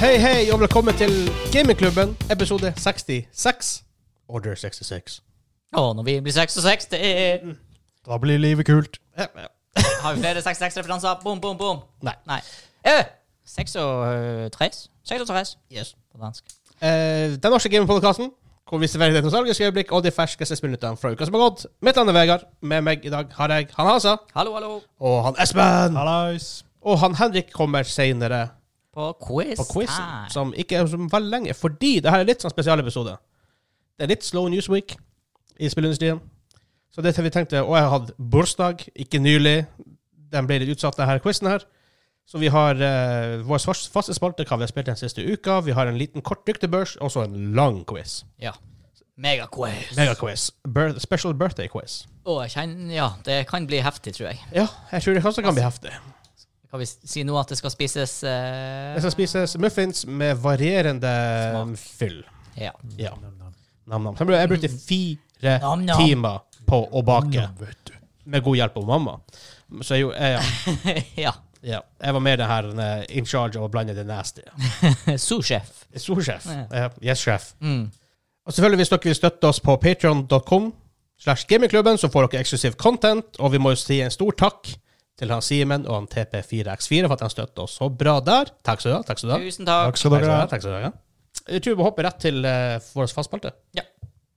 Hei, og velkommen til Gamingklubben, episode 66. Order 66. Når vi blir 66, det Da blir livet kult. Ja. Har vi flere 66-referanser? Boom, boom, boom. Nei. 36. Yes. På dansk. Den norske gamingpodcasten, hvor vi serverer det nostalgiske øyeblikk og de ferskeste spillnyttene fra uka som har gått. Mitt navn er Vegard. Med meg i dag har jeg han Hasa. Hallo. Og han Espen. Hallais. Og han Henrik kommer senere På quiz. på quizen, som ikke er så veldig lenge, fordi det her er litt sånn spesialepisode. Det er litt slow news week i spillindustrien. Så det vi tenkte, og jeg har hatt bursdag, ikke nylig. Den ble litt utsatt, denne quizen her. Så vi har vår faste spalte, hva vi har spilt den siste uka. Vi har en liten kort ryktebørs, og så en lang quiz. Ja. Mega-quiz. Mega-quiz. Special birthday quiz. Jeg kjenner, ja, det kan bli heftig, tror jeg. Ja, jeg tror det kanskje kan bli heftig. Kan vi si nå at det skal spises... Det skal spises muffins med varierende fyll. Ja. Ja. Nam-nam. Jeg brukte 4 Nam-nam. timer på å bake, med god hjelp av mamma. Så Ja. ja, jeg var mer det her in charge av å blande det nasty. Sous-chef. Sous-sjef. Ja. Yes, sjef. Mm. Og selvfølgelig, hvis dere vil støtte oss på patreon.com/gamingklubben, så får dere eksklusiv content, og vi må jo si en stor takk til han Simen og han TP4X4 for at han støtter oss så bra der. Takk skal du ha. Tusen takk. Takk skal dere ha. Takk skal dere ha. Jeg tror vi hopper rett til vår fastspalte. Ja.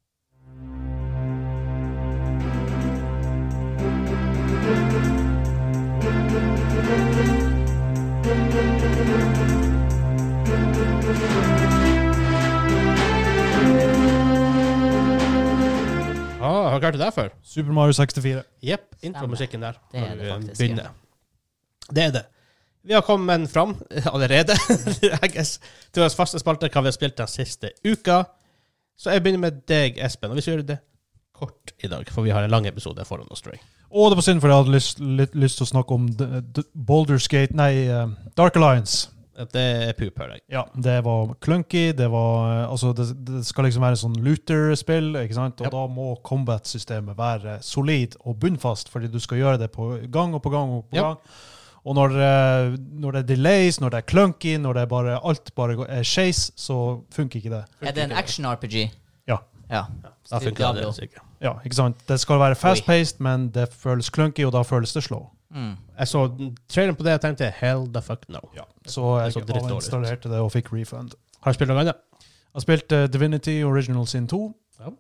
Har du klart det der før? Super Mario 64. Jepp, intromusikken der. Det er når det vi faktisk, begynner. Det er det. Vi har kommet fram allerede, I guess, til vår faste spalte, hva vi har spilt den siste uka. Så jeg begynner med deg, Espen, og vi skal gjøre det kort i dag, for vi har en lang episode foran oss, tror jeg. Og det var synd, for jeg hadde lyst til å snakke om Baldur's Gate, Dark Alliance. Det er poop, hører jeg. Ja, det var clunky, det skal liksom være en sånn looter-spill, ikke sant? Og Yep. da må combat-systemet være solid og bunnfast, fordi du skal gjøre det på gang og på gang og på Yep. gang. Og når det er delays, når det er clunky, når det er alt bare er chase, så funker ikke det. Er det en action-RPG? Ja. Ja. Da funker det sikkert. Ja, ikke sant? Det skal være fast-paced, men det føles clunky, og da føles det slow. Mm. Jeg så traileren på det, og tenkte, hell the fuck no. Ja. Så jeg så drittdårlig ut. installerte det og fikk refund. Har du spilt noe annet? Jeg har spilt Divinity Original Sin 2. Ja.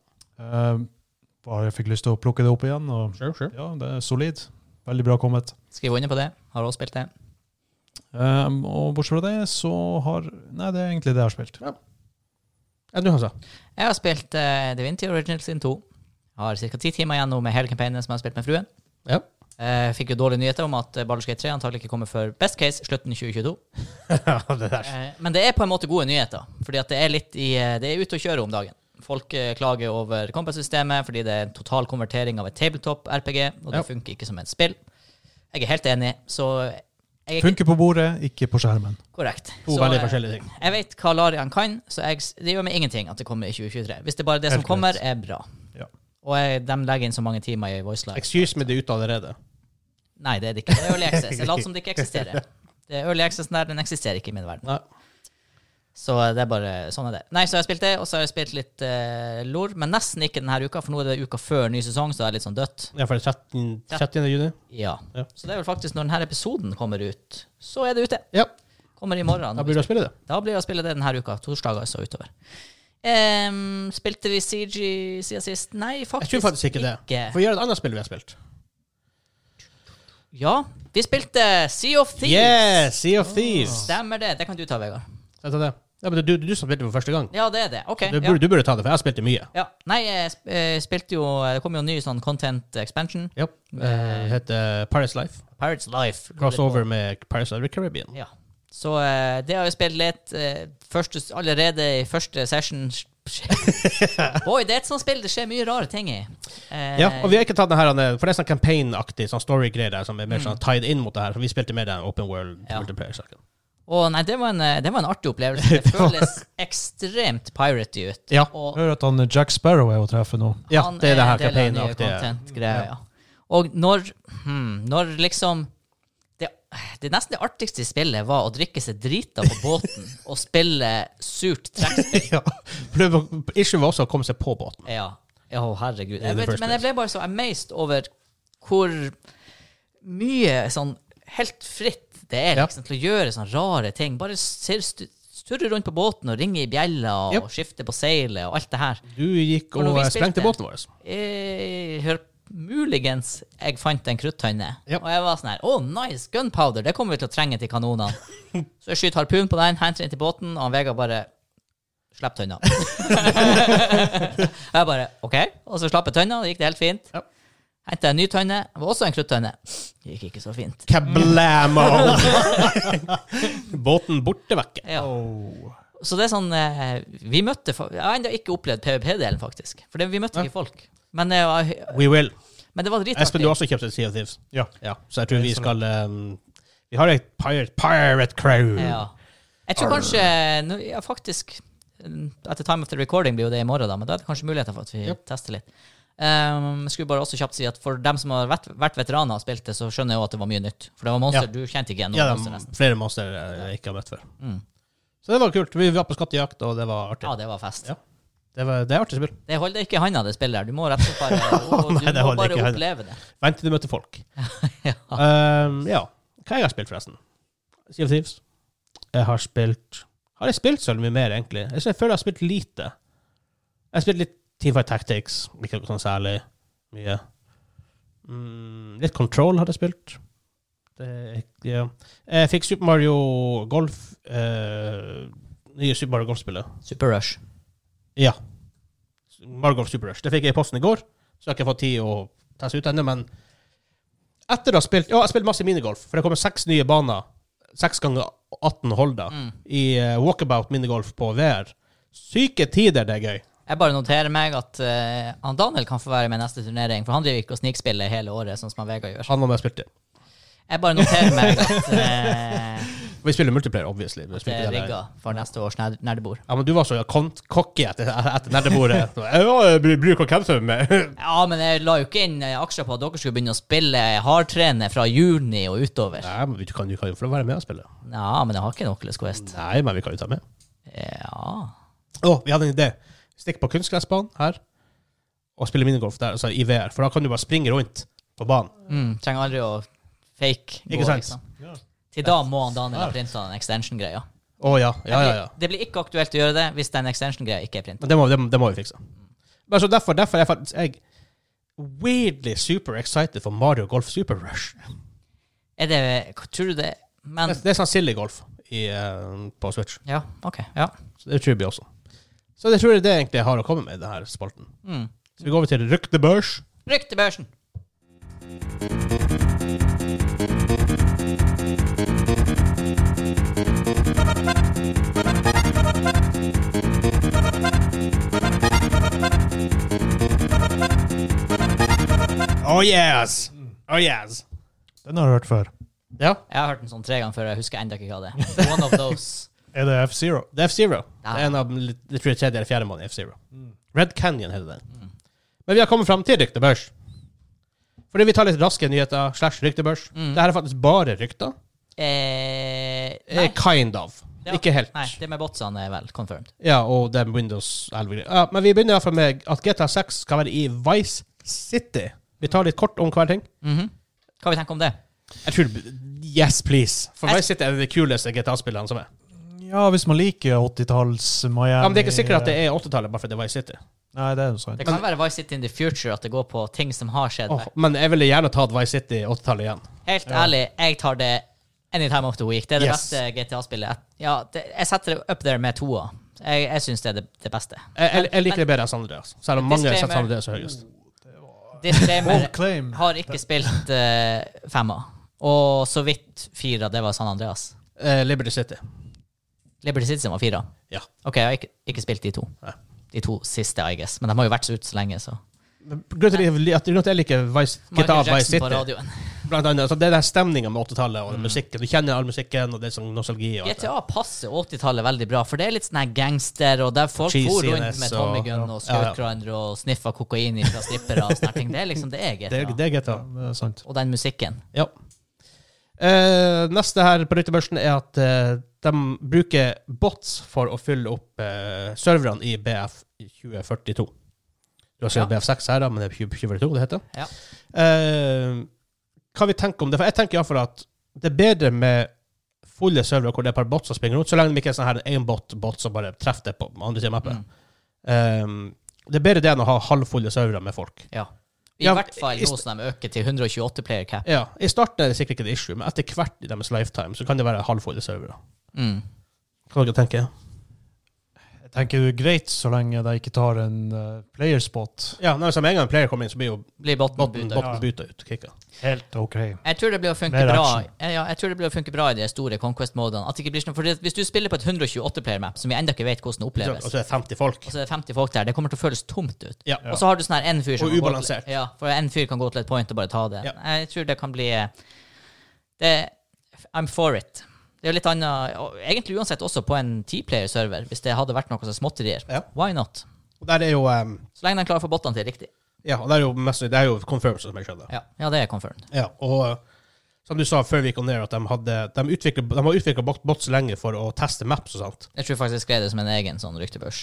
Bare jeg fikk lyst til å plukke det opp igjen, og Sure. ja, det er solid. Veldig bra kommet. Skriv under på det. Har også spilt det. Og bortsett fra det, så Nei, det er egentlig det jeg har spilt. Ja, du, Hansa. Jeg har spilt Divinity Original Sin 2. Har ca. 10 timer igjen nå med hele campaignen som jeg har spilt med fruen. Ja. Fikk jo dårlige nyheter om at Baldur's Gate 3 antagelig ikke kommer før best case slutten 2022. Det der. Men det er på en måte gode nyheter, fordi at det er litt det er ute å kjøre om dagen. Folk klager over combat-systemet fordi det er en total konvertering av et tabletop-RPG, og det funker ikke som et spill. Jeg er helt enig, så Funker på bordet, ikke på skjermen. korrekt. To veldig forskjellige ting. Jeg vet hva Larian kan, så det gjør meg ingenting at det kommer i 2023. Hvis det bare det som Helt kommer, greit. er bra. Ja. Og de legger inn så mange timer i voice live. Excuse me, det er ute allerede. Nei, det er det ikke. Det er early access. Jeg later som det ikke eksisterer. Det er early access der, den eksisterer ikke i min verden. Nei. Så det er bare, sånn er det. Nei, så har jeg spilt det, og så har jeg spilt litt lore, men nesten ikke denne uka, for nå er det uka før ny sesong, så det er litt sånn dødt. Ja, for det er 30. juni. Ja. Ja. Så det er vel faktisk når denne episoden kommer ut, så er det ute. Ja, Kommer i morgen. da blir det å spille det. Da blir det å spille det denne uka, torsdager så utover. Spilte vi CG siden sist? Nei, faktisk Jeg tror faktisk ikke det. For vi gjør et annet spill vi har spilt. Ja, vi spilte Sea of Thieves. Yeah, Sea of Thieves. Stemmer det, det kan du ta, Vegard. Jeg tar det. Ja, men det er du som spilte for første gang. Ja, det er det. Ok, Du burde ta det, for jeg har spilt det mye. ja. Nei, jeg spilte jo, det kom jo en ny sånn content expansion. Ja. Det heter Pirates Life. Pirates Life. Crossover med Pirates of the Caribbean. Ja. Så det har jeg spilt litt allerede i første session. Boy, det er et sånt spill, det skjer mye rare ting i. Ja, og vi har ikke tatt den her, for det er sånn campaign-aktig, sånn story-greier der, som er mer sånn tied inn mot det her. Vi spilte mer den open world Ja. multiplayer-saken. Og nei, det var en artig opplevelse. Det føles ekstremt piratey ut. Ja. Og Jeg hører at Jack Sparrow er å treffe nå. Ja, han det er det her en del av nye campaign-aktige. content-greier, ja. Og når liksom det det nesten det artigste i spillet var å drikke seg drita på båten og spille surt trekkspill. Ja. Issue var også å komme seg på båten. Ja, herregud. In the first Men jeg ble bare så amazed over hvor mye sånn helt fritt det er liksom, til å gjøre sånne rare ting. Bare surre rundt på båten og ringe i bjella og skifte på seilet og alt det her. Du gikk og sprengte båten vår. Muligens jeg fant en kruttønne. Og jeg var sånn her, nice, gunpowder, det kommer vi til å trenge til kanonene. Så jeg skyter harpun på den, henter inn til båten, og Vegard bare slapp tønna. Jeg bare, ok. Og så slapp jeg tønna, det gikk det helt fint. Hentet en ny tønne, det var også en kruttønne. Det gikk ikke så fint. Kablamo! Båten borte vekke. Ja. Så det er sånn, vi møtte, jeg har enda ikke opplevd PvP-delen faktisk, for vi møtte ikke folk. Men We will. Men det var dritartig. Espen, du har også kjøpt et Sea of Thieves. Ja. Så jeg tror vi skal, vi har et pirate crew. Ja. Jeg tror kanskje, faktisk, etter time of the recording blir jo det i morgen da, men da er det kanskje muligheter for at vi tester litt. Jeg skulle bare også kjapt si at for dem som har vært veteraner og spilt det, så skjønner jeg også at det var mye nytt. For det var monster du kjente ikke igjen. Ja, det var flere monster jeg ikke har møtt før. Så det var kult. Vi var på skattejakt, og det var artig. Ja, det var fest. Ja. Det er artig spill. Det holder ikke i handa, det spillet der. Du må rett og slett bare oppleve det. Vent til du møter folk. Ja. Hva jeg har spilt forresten? Sea of Thieves. Har jeg spilt så mye mer, egentlig? Jeg føler jeg har spilt lite. Jeg har spilt litt Teamfight Tactics, ikke sånn særlig mye. Litt Control hadde jeg spilt. Jeg fikk Super Mario Golf, nye Super Mario Golf-spillet. Super Rush. Ja. Mario Golf Super Rush. Det fikk jeg i posten i går, så jeg har ikke fått tid å teste ut ennå, men etter å ha spilt, jeg har spilt masse minigolf, for det kommer 6 nye baner, 6 ganger 18 holder, i walkabout minigolf på VR. Syke tider, det er gøy. Jeg bare noterer meg at Daniel kan få være med neste turnering, for han driver ikke å snikspille hele året, sånn som Vegard gjør. Han var med og spilte. Jeg bare noterer meg at vi spiller multiplayer, obviously. det er rigget for neste års nerdebord. Ja, men du var så cocky etter nerdebordet. Jeg bruker hvem med. Ja, men jeg la jo ikke inn aksjer på at dere skulle begynne å spille hardtrene fra juni og utover. Nei, men du kan jo få være med og spille. Ja, men jeg har ikke noe Oculus Quest. Nei, men vi kan jo ta med. Ja. Vi hadde en idé. Stikk på kunstgressbanen her, og spille minigolf der, altså i VR, for da kan du bare springe rundt på banen. Trenger aldri å fake. Ikke sant? Liksom. Ja. Til da må Daniel ha printet den extension-greia. Ja. Det blir ikke aktuelt å gjøre det hvis den extension-greia ikke er printet. Men det må vi fikse. Men så derfor er jeg faktisk weirdly super excited for Mario Golf Super Rush. Tror du det? Men det er sånn silly golf på Switch. Ja, ok, ja. Så det tror jeg også. Så det tror jeg det egentlig jeg har å komme med i denne spalten. Så vi går over til Ryktebørs. Ryktebørsen. Oh yes! Oh yes! Den har jeg hørt før. Ja? Jeg har hørt den sånn 3 ganger før, jeg husker enda ikke hva det er. One of those. Er det F-Zero? Det er F-Zero. Det er en av det tror jeg 3. eller 4. måned i F-Zero. Red Canyon heter den. Men vi har kommet frem til ryktebørs. Fordi vi tar litt raske nyheter / ryktebørs. Det her er faktisk bare rykter. Nei. Kind of. Ja. Ikke helt. Nei, det med botsene er vel confirmed. Ja, og det er Windows 11. Ja, men vi begynner i hvert fall med at GTA 6 skal være i Vice City. Vi tar litt kort om hver ting. Hva vi tenker om det? Jeg tror, yes please. For Vice City er det kuleste GTA-spillene som er. Ja, hvis man liker 80-talls Miami. Ja, men det er ikke sikkert at det er 80-tallet bare fordi det er Vice City. Nei, det er jo sant. Det kan være Vice City in the future, at det går på ting som har skjedd. Men jeg ville gjerne tatt Vice City 80-tallet igjen. Helt ærlig, jeg tar det anytime of the week. Det er det beste GTA-spillet. Ja, jeg setter det up there med 2. Jeg synes det er det beste. Jeg liker det bedre enn San Andreas. Selv om mange setter San Andreas høyest. Disclaimer, har ikke spilt 5. Og så vidt 4, det var San Andreas. Liberty City. Liberty City som var 4? Ja. Ok, jeg har ikke spilt de 2. Nei. De 2 siste, I guess. Men de har jo vært så ut så lenge, så. Grunnen til at jeg liker GTA Vice City. På radioen. Blant annet, altså det er den stemningen med 80-tallet og musikken. Du kjenner all musikken, og det er sånn nostalgi. Og GTA passer 80-tallet veldig bra, for det er litt sånn her gangster, og der folk for rundt med Tommy Gun og skjøtkrandre og sniffa kokain fra strippere og sånne ting. Det er liksom det er GTA. Det er GTA. Det er sant. Og den musikken. Ja. Neste her på ryttebørsen er at de bruker bots for å fylle opp serverne i BF 2042. Du har sett BF6 her, da, men det er 2042 det heter. Ja. Hva vi tenker om det? For jeg tenker i hvert fall at det er bedre med fulle servere hvor det er et par bots som springer rundt, så lenge det ikke er sånn her en bot som bare treffer det på andre siden av mappet. Det er bedre det enn å ha halvfulle servere med folk. Ja. I hvert fall nå som de øker til 128 player cap. Ja, i starten er det sikkert ikke det issue, men etter hvert i deres lifetime så kan det være halvfulle servere. Hva dere tenker? Jeg tenker det er greit så lenge de ikke tar en player spot. Ja, når en gang en player kommer inn, så blir botten bytta ut. Kicka. Helt ok. Jeg tror det blir å funke bra. Jeg tror det blir å funke bra i de store Conquest-modene. At det ikke blir sånn, for hvis du spiller på et 128-player-map, som vi enda ikke vet hvordan det oppleves, og så er det 50 folk. Og så er det 50 folk der. Det kommer til å føles tomt ut. Ja. Og så har du sånn her en fyr som... Og ubalansert. Ja, for en fyr kan gå til et point og bare ta det. Ja. Jeg tror det kan bli... I'm for it. Det er jo litt annet, egentlig uansett også på en 10-player-server, hvis det hadde vært noe som småtterier. Ja. Why not? Og der er jo... Så lenge de klarer å få bottene til riktig. Ja, og det er jo confirmed, som jeg skjønner. Ja, det er confirmed. Ja, og som du sa før vi gikk ned, at de har utviklet bots lenge for å teste maps og sånt. Jeg tror faktisk jeg skrev det som en egen sånn ryktebørs.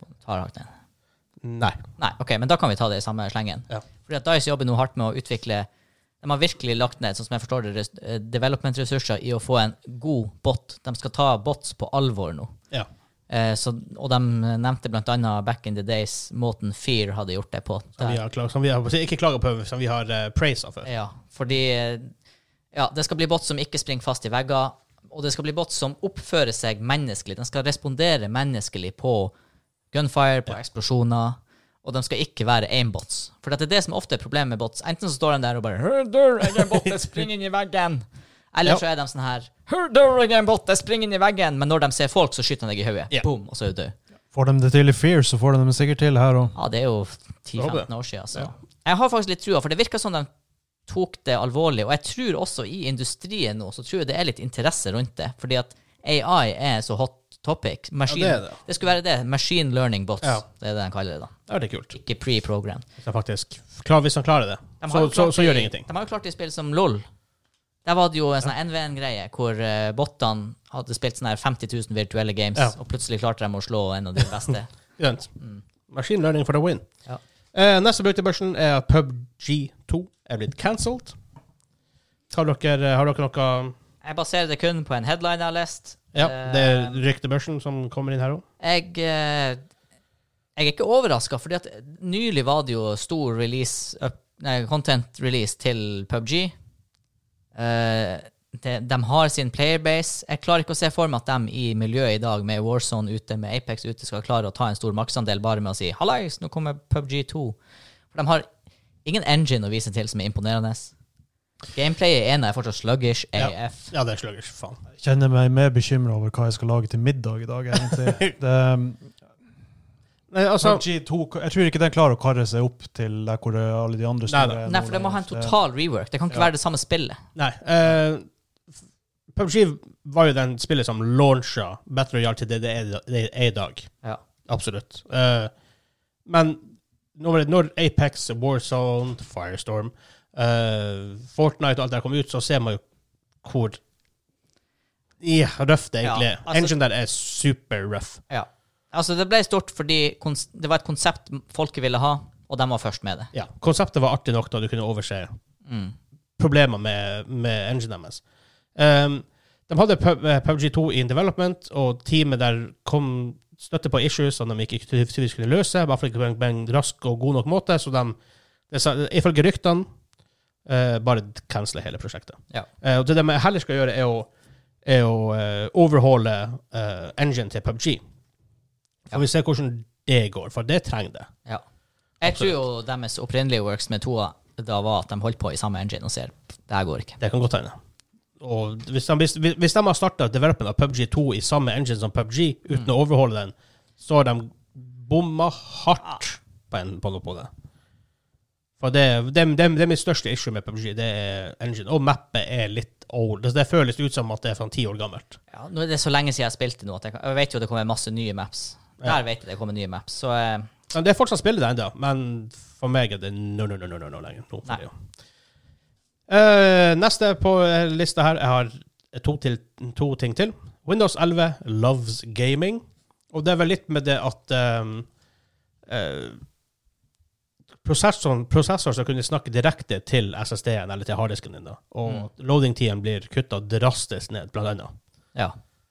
Nei, ok, men da kan vi ta det i samme slengen. Ja. Fordi at DICE jobber nå hardt med å utvikle... De har virkelig lagt ned, sånn som jeg forstår det, development-ressurser i å få en god bot. De skal ta bots på alvor nå. Ja. Og de nevnte blant annet back in the days måten Fear hadde gjort det på. Som vi har ikke klaget på, som vi har praised for. Ja, fordi det skal bli bots som ikke springer fast i vegger, og det skal bli bots som oppfører seg menneskelig. Den skal respondere menneskelig på gunfire, på eksplosjoner, og de skal ikke være aimbots. For det er det som ofte er problemet med bots. Enten så står de der og bare «Hør, jeg er en bot, jeg springer inn i veggen!» Eller så er de sånn her «Hør, jeg er en bot, jeg springer inn i veggen!» Men når de ser folk, så skyter de deg i hodet. Boom, og så er du død. Får de det til i Fear, så får de det sikkert til her også. Ja, det er jo 10-15 år siden. Så. Jeg har faktisk litt trua, for det virker som de tok det alvorlig. Og jeg tror også i industrien nå, så tror jeg det er litt interesse rundt det. Fordi at AI er så hot topic. Det skulle være det. Machine learning bots. Ja. Det er det de kaller det da. Det er det kult. Ikke pre-program. Hvis han klarer det, så gjør det ingenting. De har jo klart i spill som LOL. Der var det jo en sånn NVN-greie, hvor bottene hadde spilt sånne 50 000 virtuelle games, og plutselig klarte de å slå en av de beste. Machine learning for the win. Ja. Neste bruk til børsen er at PUBG 2 er blitt cancelled. Har dere noe... Jeg baserer det kun på en headline jeg har lest. Ja, det er ryktebørsen som kommer inn her også. Jeg er ikke overrasket, fordi at nylig var det jo stor content release til PUBG. De har sin playerbase. Jeg klarer ikke å se for meg at de i miljøet i dag, med Warzone ute, med Apex ute, skal klare å ta en stor marksandel bare med å si «Hallais, nå kommer PUBG 2». For de har ingen engine å vise til som er imponerende. Gameplayet er fortsatt sluggish AF. Ja, det er sluggish, faen. Jeg kjenner meg mer bekymret over hva jeg skal lage til middag i dag, egentlig. Nei, altså, PUBG 2, jeg tror ikke den klarer å karre seg opp til der hvor alle de andre store... Nei, for det må ha en total rework. Det kan ikke være det samme spillet. Nei. PUBG var jo den spillet som launchet Battle Royale til det er i dag. Ja. Absolutt. Men når Apex, Warzone, Firestorm, Fortnite og alt der kom ut, så ser man jo hvor røft det egentlig er. Engine der er super rough. Ja. Altså, det ble stort fordi det var et konsept folk ville ha, og de var først med det. Ja, konseptet var artig nok da du kunne overse problemer med engine deres. De hadde PUBG 2 in development, og teamet der kom støtte på issues som de ikke tydeligvis kunne løse, bare for ikke på en rask og god nok måte, så ifølge ryktene bare cancele hele prosjektet. Ja. Og det de heller skal gjøre er å overhale engine til PUBG. Og vi ser hvordan det går, for det trenger det. Ja. Jeg tror jo deres opprinnelige works med toa da var at de holdt på i samme engine og ser, det her går ikke. Det kan godt hende. Og hvis de har startet development av PUBG 2 i samme engine som PUBG, uten å overhale den, så har de bommet hardt på det. For det er mitt største issue med PUBG, det er engine. Og mappet er litt old. Det føles ut som at det er fra 10 år gammelt. Ja, nå er det så lenge siden jeg spilte nå, at jeg vet jo det kommer masse nye maps. Der vet jeg det kommer nye maps. Så, men det er fortsatt spillet det enda, men for meg er det no lenger. Neste på lista her, jeg har to ting til. Windows 11 loves gaming, og det er vel litt med det at prosessoren skal kunne snakke direkte til SSD-en eller til harddisken din da, og loading-tiden blir kuttet drastisk ned, blant annet. Ja.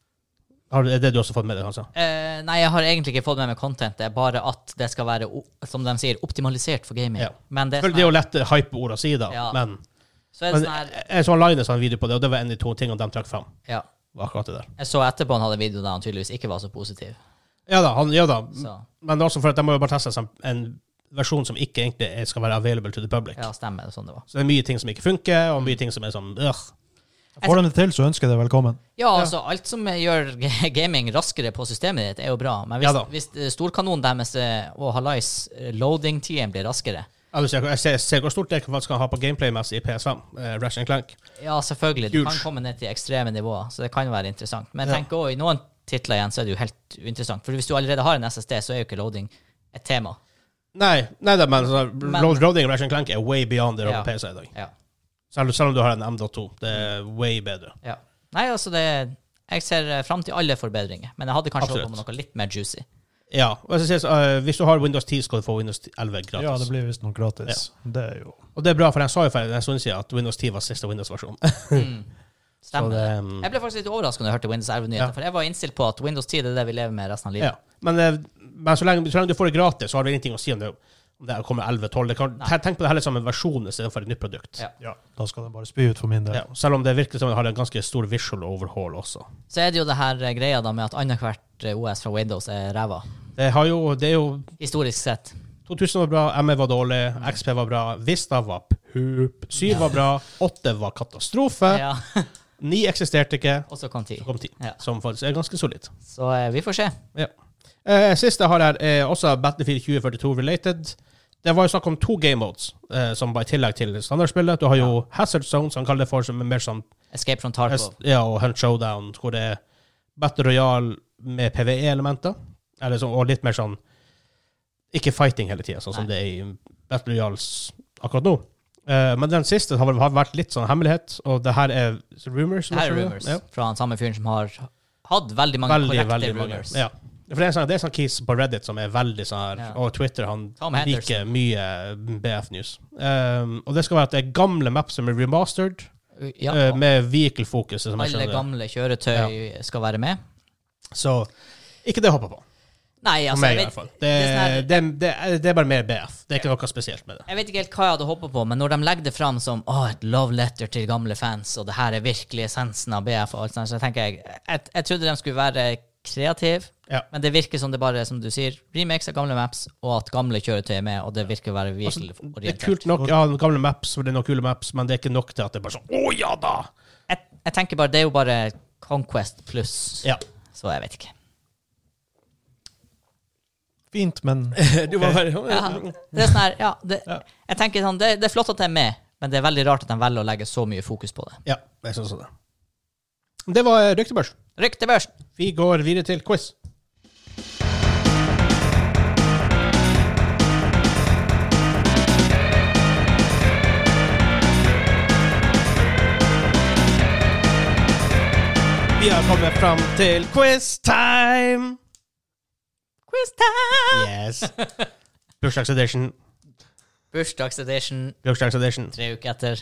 Er det du også fått med deg, kanskje? Nei, jeg har egentlig ikke fått med meg content. Det er bare at det skal være, som de sier, optimalisert for gaming. Ja. Men det er jo lett hype-ord å si da, ja. men så er det sånn her... Jeg så Linus en video på det, og det var en av de 2 tingene de trakk frem. Ja. Akkurat det der. Jeg så etterpå han hadde video der han tydeligvis ikke var så positiv. Ja da. Så. Men det er også for at de må jo bare teste en versjon som ikke egentlig skal være available to the public. Ja, stemmer, sånn det var. Så det er mye ting som ikke funker, og mye ting som er sånn, Får de det til, så ønsker jeg det velkommen. Ja, altså, alt som gjør gaming raskere på systemet ditt er jo bra, men hvis storkanonen deres og Halais loading-tiden blir raskere. Jeg ser hvor stort det kan ha på gameplay-messig i PS5, Ratchet & Clank. Ja, selvfølgelig. Du kan komme ned til ekstreme nivåer, så det kan være interessant. Men jeg tenker også, i noen titler igjen, så er det jo helt uinteressant. For hvis du allerede har en SSD, så er jo ikke loading et tema. Nei men loading i Ratchet & Clank er way beyond det på PC i dag. Ja. Selv om du har en M.2, det er way bedre. Ja. Nei, altså jeg ser frem til alle forbedringer, men jeg hadde kanskje håpet på noe litt mer juicy. Ja, og hvis du har Windows 10, skal du få Windows 11 gratis. Ja, det blir visst noe gratis. Ja. Det er jo... Og det er bra, for jeg sa jo for en stund siden at Windows 10 var siste Windows-versjon. Stemmer. Jeg ble faktisk litt overrasket når jeg hørte Windows 11-nyheter, for jeg var innstilt på at Windows 10 er det vi lever med resten av livet. Ja. Men så lenge du får det gratis, så har det ingenting å si om det kommer 11-12. Tenk på det heller som en versjon i stedet for et nytt produkt. Ja, da skal den bare spy ut for min del. Ja, selv om det virker som det har en ganske stor visual overhaul også. Så er det jo det her greia da med at annethvert OS fra Windows er ræva. Det er jo historisk sett. 2000 var bra, ME var dårlig, XP var bra, Vista var poop, 7 var bra, 8 var katastrofe, 9 eksisterte ikke, og så kom 10. Som faktisk er ganske solid. Så vi får se. Ja. Siste har her også Battlefield 2042 related. Det var jo snakk om 2 game modes, som var i tillegg til standardspillet. Du har jo Hazard Zone, som han kaller det for, som er mer sånn... Escape from Tarkov. Ja, og Hunt Showdown, hvor det er Battle Royale med PvE-elementer, og litt mer sånn, ikke fighting hele tiden, sånn som det er i Battle Royales akkurat nå. Men den siste har vært litt sånn hemmelighet, og det her er rumors. Det her er rumors, fra den samme fyren som har hatt veldig mange korrekte rumors. Ja. For det er sånn keys på Reddit som er veldig sånn her, og Twitter, han liker mye BF-news. Og det skal være at det er gamle maps som er remastered, med vehicle-fokus. Alle gamle kjøretøy skal være med. Så ikke det å hoppe på. Nei, altså, meg, i hvert fall. Det er bare mer BF. Det er ikke noe spesielt med det. Jeg vet ikke helt hva jeg hadde hoppet på, men når de legger det fram som et love letter til gamle fans, og det her er virkelig essensen av BF, og alt sånt, så tenker jeg trodde de skulle være kreativ, men det virker som det bare, som du sier, remakes av gamle maps, og at gamle kjøretøy er med, og det virker å være virkelig orientert. Det er kult nok, gamle maps, for det er noen kule maps, men det er ikke nok til at det er bare sånn, ja da! Jeg tenker bare, det er jo bare Conquest pluss, så jeg vet ikke. Fint, men... Du var bare... det er sånn her, jeg tenker sånn, det er flott at det er med, men det er veldig rart at de velger å legge så mye fokus på det. Ja, jeg synes det. Det var Ryktebørs. Ryktebørs. Vi går videre til quiz. Vi har kommet fram til quiz time! Quiz time! Yes. Bursdagsedition. Bursdagsedition. 3 uker etter.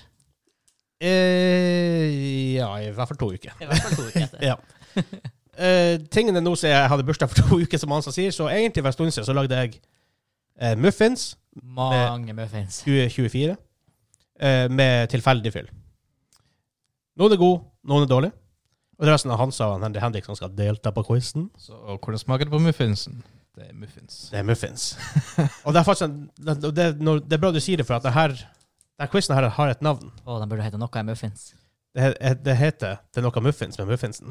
Ja, i hvert fall 2 uker. I hvert fall 2 uker etter. Ja. Tingene nå sier jeg hadde bursdag for 2 uker, som Hansa sier, så egentlig for en stund siden så lagde jeg muffins. Mange muffins. 2024. Med tilfeldig fyll. Noen er god, noen er dårlig. Og resten av Hansa og Henrik som skal delta på quizen. Så hvordan smaker det på muffinsen? Det er muffins. Det er muffins. Og det er faktisk det er bra du sier det, for at den quizen her har et navn. Den burde hete noe muffins. Det heter Det er noe muffins med muffinsen.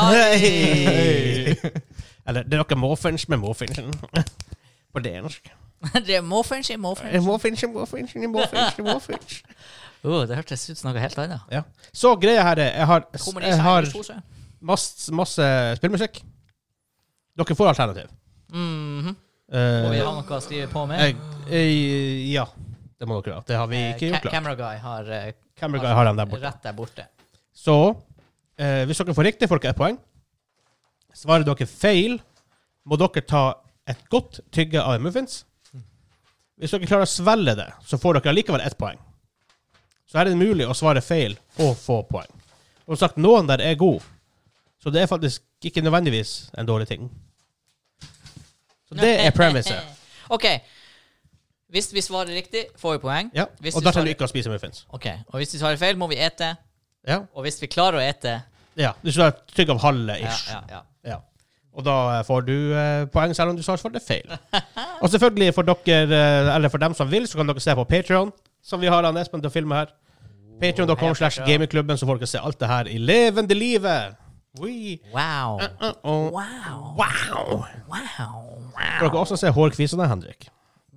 Eller det er noe muffins med muffinsen. På det norsk. Det er muffins i muffins. Muffins. Det hørtes ut som noe helt annet. Ja. Så greia her er jeg har masse spillmusikk. Dere får alternativ. Og vi har noe å skrive på med. Ja. Det må dere ha. Det har vi ikke gjort klart. Camera Guy har, Camera Guy har den der borte. rett der borte. Så, hvis dere får riktig, får dere 1 poeng. Svarer dere feil, må dere ta et godt tygge av muffins. Hvis dere klarer å svelge det, så får dere likevel 1 poeng. Så her er det mulig å svare feil og få poeng. Og som sagt, noen der er god. Så det er faktisk ikke nødvendigvis en dårlig ting. Så det er premisset. Ok. Hvis vi svarer riktig, får vi poeng. Ja, Hvis og vi da trenger svarer- du ikke å spise muffins. Ok, og hvis vi svarer feil, må vi ete. Ja, Og hvis vi klarer å ete... ja. Du skal tygge av halve ish. Ja. Ja. Og da får du poeng selv om du svarer det feil. Og selvfølgelig for dere, eller for dem som vil, så kan dere se på Patreon, som vi har av Espen til å filme her. Patreon.com/gamingklubben, så får dere se alt det her i levende livet. Wow. Wow. Wow. Wow. Wow. Får dere også se hårkvisene, Henrik.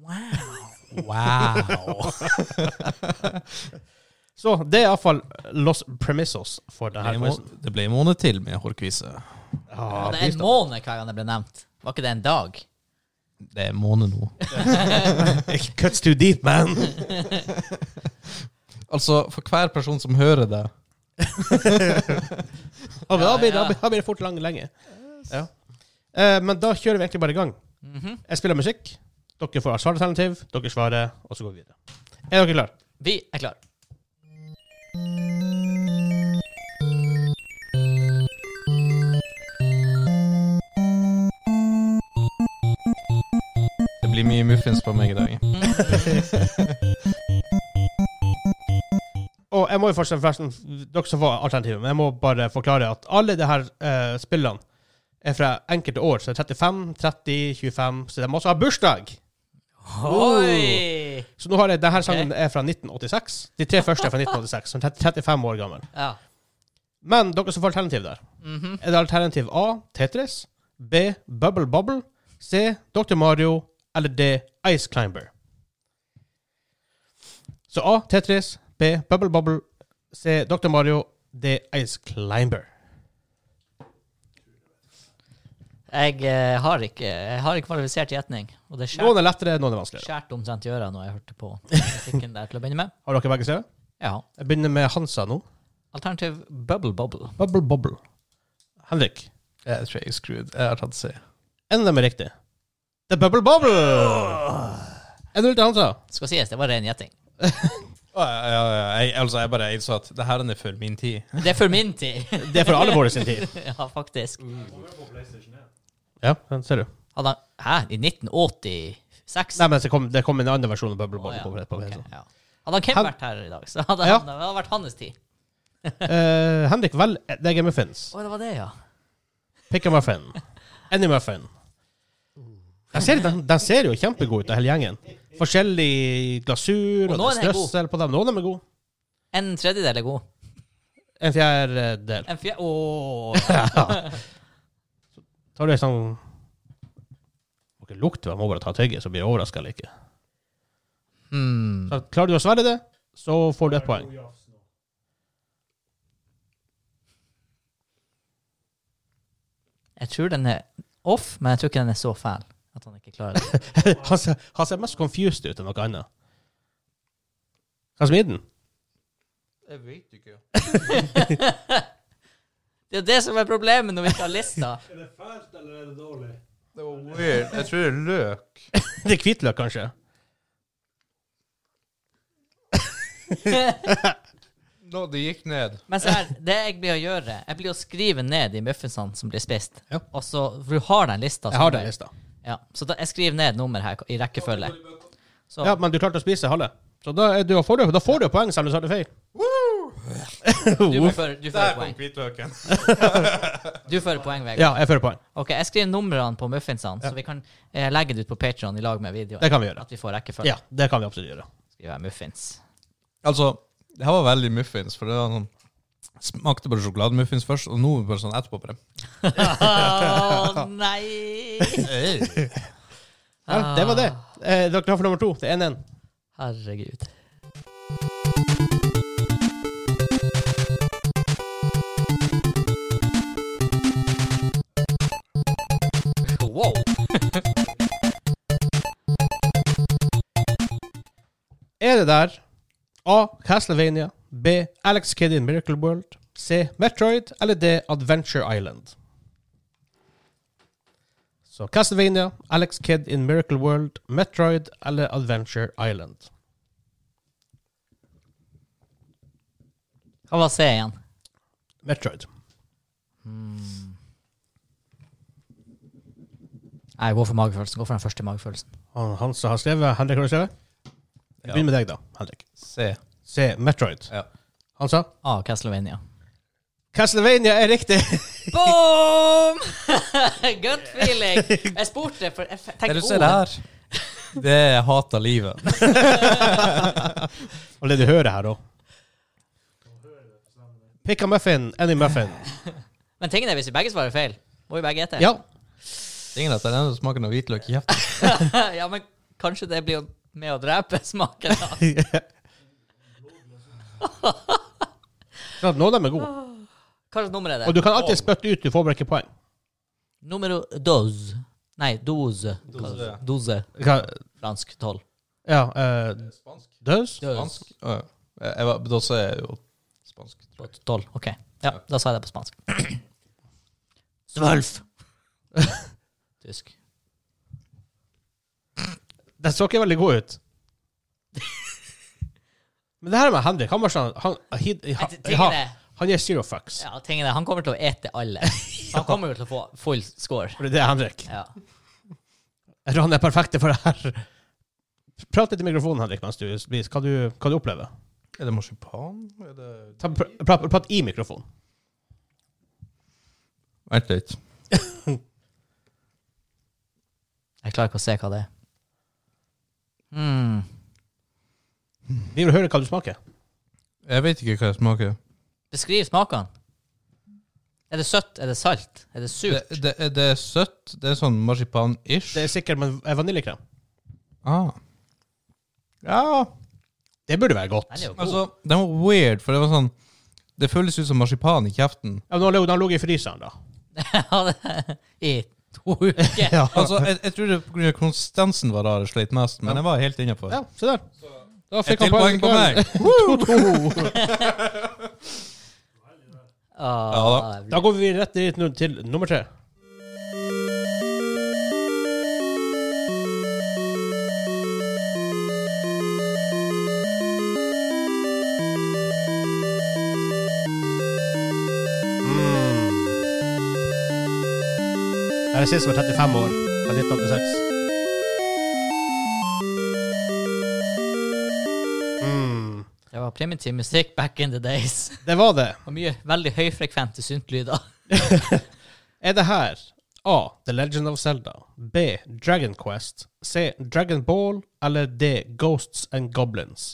Wow. Så det er i hvert fall los premissos for det her quizen. Det ble en måned til med hårkvise. Ja, det er en måned hver gang det ble nevnt. Var ikke det en dag? Det er en måned nå. It cuts too deep, man. Altså, for hver person som hører det, Da blir det fort lenge. Ja. Men da kjører vi egentlig bare i gang. Jeg spiller musikk. Dere får svaralternativ. Dere svarer, og så går vi videre. Er dere klare? Vi er klar. det blir mye muffins på meg i dag. Og jeg må jo forresten, dere som får alternativet, men jeg må bare forklare at alle de her spillene er fra enkelte år, så 35, 30, 25, så de må også ha bursdag. Oi! Så nå har jeg, denne sangen er fra 1986. De 3 første er fra 1986, som er 35 år gammel. Ja. Men dere som får alternativ der. Er det alternativ A, Tetris, B, Bubble Bobble, C, Dr. Mario, eller D, Ice Climber? Så A, Tetris, B, Bubble Bobble, C, Dr. Mario, D, Ice Climber. Jeg har ikke kvalifisert gjetning. Og det Noen er lettere, noen er vanskeligere. skjært omtrent i øra når jeg hørte på musikken der til å begynne med. Har dere begge skrevet? Ja. Jeg begynner med Hansa nå. Alternativ Bubble Bobble. Bubble Bobble. Henrik. Jeg tror jeg er screwed. Jeg har tatt C. En av dem er riktig. Det er Bubble Bobble! 1-0 til Hansa. Skal sies, det var ren gjetting. Jeg bare innså at det her er for min tid. Det er for min tid. Det er for alle våre sin tid. Ja, faktisk. Ja, den ser du. Hæ? I 1986? Nei, men det kom en annen versjon av Bubble Bobble. Å, ja. på Ok, PC. ja. Hadde han Kim vært her i dag, så hadde Ja. det hadde vært hans tid. Henrik, vel, deg er muffins. Å, det var det, ja. Pick a muffin. Any muffin. Den ser jo kjempegod ut, hele gjengen. Forskjellig glasur, og noen det er er strøssel på dem. Noen av dem er gode. En tredjedel er god. En fjerdedel. En fjerde... Åh. Tar du en sånn... Må ikke lukte, jeg må bare ta tygge, så blir jeg overrasket eller ikke. Så klarer du å sverre det, så får du et poeng. Jeg tror den er off, men jeg tror ikke den er så fæl at han ikke klarer det. Han ser mest confused ut enn noe annet. Hva smid den? Jeg vet ikke. Det er det som er problemet når vi ikke har lista. Er det fælt, eller er det dårlig? Det var weird. Jeg tror det er løk. Det er hvitløk, kanskje. Det gikk ned. Men så her, det jeg blir å gjøre, jeg blir å skrive ned de muffinsene som blir spist. Ja. Og så, for du har den lista. Jeg har den lista. Ja, så jeg skriver ned nummer her i rekkefølge. Så, Ja, men du klarte å spise halve. Så da får du poeng selv om du sa det feil. du fører poeng. hvitløken. Du fører poeng, Vegard. Ja, jeg fører poeng. Ok, jeg skriver numrene på muffinsene, så vi kan legge det ut på Patreon i lag med videoen. Det kan vi gjøre. At vi får rekkefølge. Ja, det kan vi absolutt gjøre. Skriver jeg muffins. Altså, det her var veldig muffins, for det var sånn, smakte bare sjokolademuffins først, og nå bare sånn etterpå på det. Åh, nei! Ja, det var det. Dere er klar for nummer 2. Det er 1-1. Herregud. Wow. Er det der A. Castlevania, B. Alex Kidd in Miracle World, C. Metroid, eller D. Adventure Island? Så Castlevania, Alex Kidd in Miracle World, Metroid eller Adventure Island? Hva var C igjen? Metroid. Nei, gå for magefølelsen. Gå for den første magefølelsen. Han som har skrevet, Henrik, har du skrevet? Jeg begynner med deg da, Henrik. C. Metroid. Ja. Han sa? A. Castlevania. Castlevania er riktig! Boom! Gut feeling. Jeg spurte, for jeg tenkte... Det du ser her, det er jeg hater livet. Og det du hører her også. Pick a muffin, any muffin. Men tingen er, hvis vi begge svarer feil, må vi begge ete. Ja. Ingen at det er den som smaker noe hvitløk i kjeften. Ja, men kanskje det blir med å drepe smaken da. Så noen av dem er gode. Hva slags nummer er det? Og du kan alltid spytte ut, du får bare ikke poeng. Numero 12. Nei, 12. Doze. 12. Hva- Fransk 12. Ja, døs? Spansk? Da så er jeg jo spansk. 12, ok. Ja, da sa jeg det på spansk. Svolf. Tysk. Det så ikke veldig god ut. Men det her med Henrik, han var sånn, han gir zero fucks. Ja, tingen er, han kommer til å ete alle. Han kommer jo til å få full score. For det er Henrik. Ja. Han er perfekt for det her. Prat litt i mikrofonen, Henrik, mens du spiser. Hva du opplever? Er det marsipan? Er det... Prat i mikrofonen. Vent litt. Jeg klarer ikke å se hva det er. Vi vil høre hva du smaker. Jeg vet ikke hva jeg smaker. Beskriv smakene. Er det søtt? Er det salt? Er det surt? Det er søtt. Det er sånn marsipan-ish. Det er sikkert vaniljekrem. Ah. Ja. Det burde være godt. Den er jo god. Altså, den var weird, for det var sånn... Det føles ut som marsipan i kjeften. Ja, nå lå i fryseren da. I 2 uker. Ja, Altså, jeg tror det på grunn av konsistensen var rar og sleit mest, men jeg var helt innenfor. ja, se der. Da Et til poeng på meg. 2-2. Ah, Da går vi rett dit nå til nummer 3. Det er sist som er 35 år, fra 1986. det var primitiv musikk back in the days. Det var det. Og mye veldig høyfrekvente syntlyder. Er det her A. The Legend of Zelda, B. Dragon Quest, C. Dragon Ball, eller D. Ghosts and Goblins?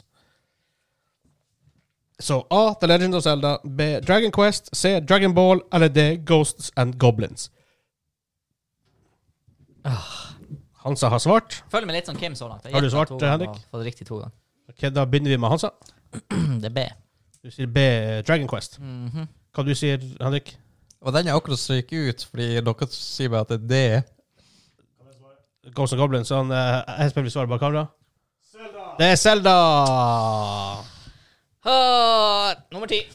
Så A. The Legend of Zelda, B. Dragon Quest, C. Dragon Ball, eller D. Ghosts and Goblins? Hansa har svart. Føler meg litt som Kim så langt. Jeg Har du gjettet svart, 2 ganger Henrik? og fått riktig 2 ganger. Ok, da begynner vi med Hansa. Det er B. Du sier B. Dragon Quest. Hva du sier, Henrik? Og den er akkurat stryket ut, fordi dere sier bare at det er det. Ghosts and Goblins. Sånn, jeg spiller vi svarer bak kamera. Zelda! Det er Zelda! Nummer 10.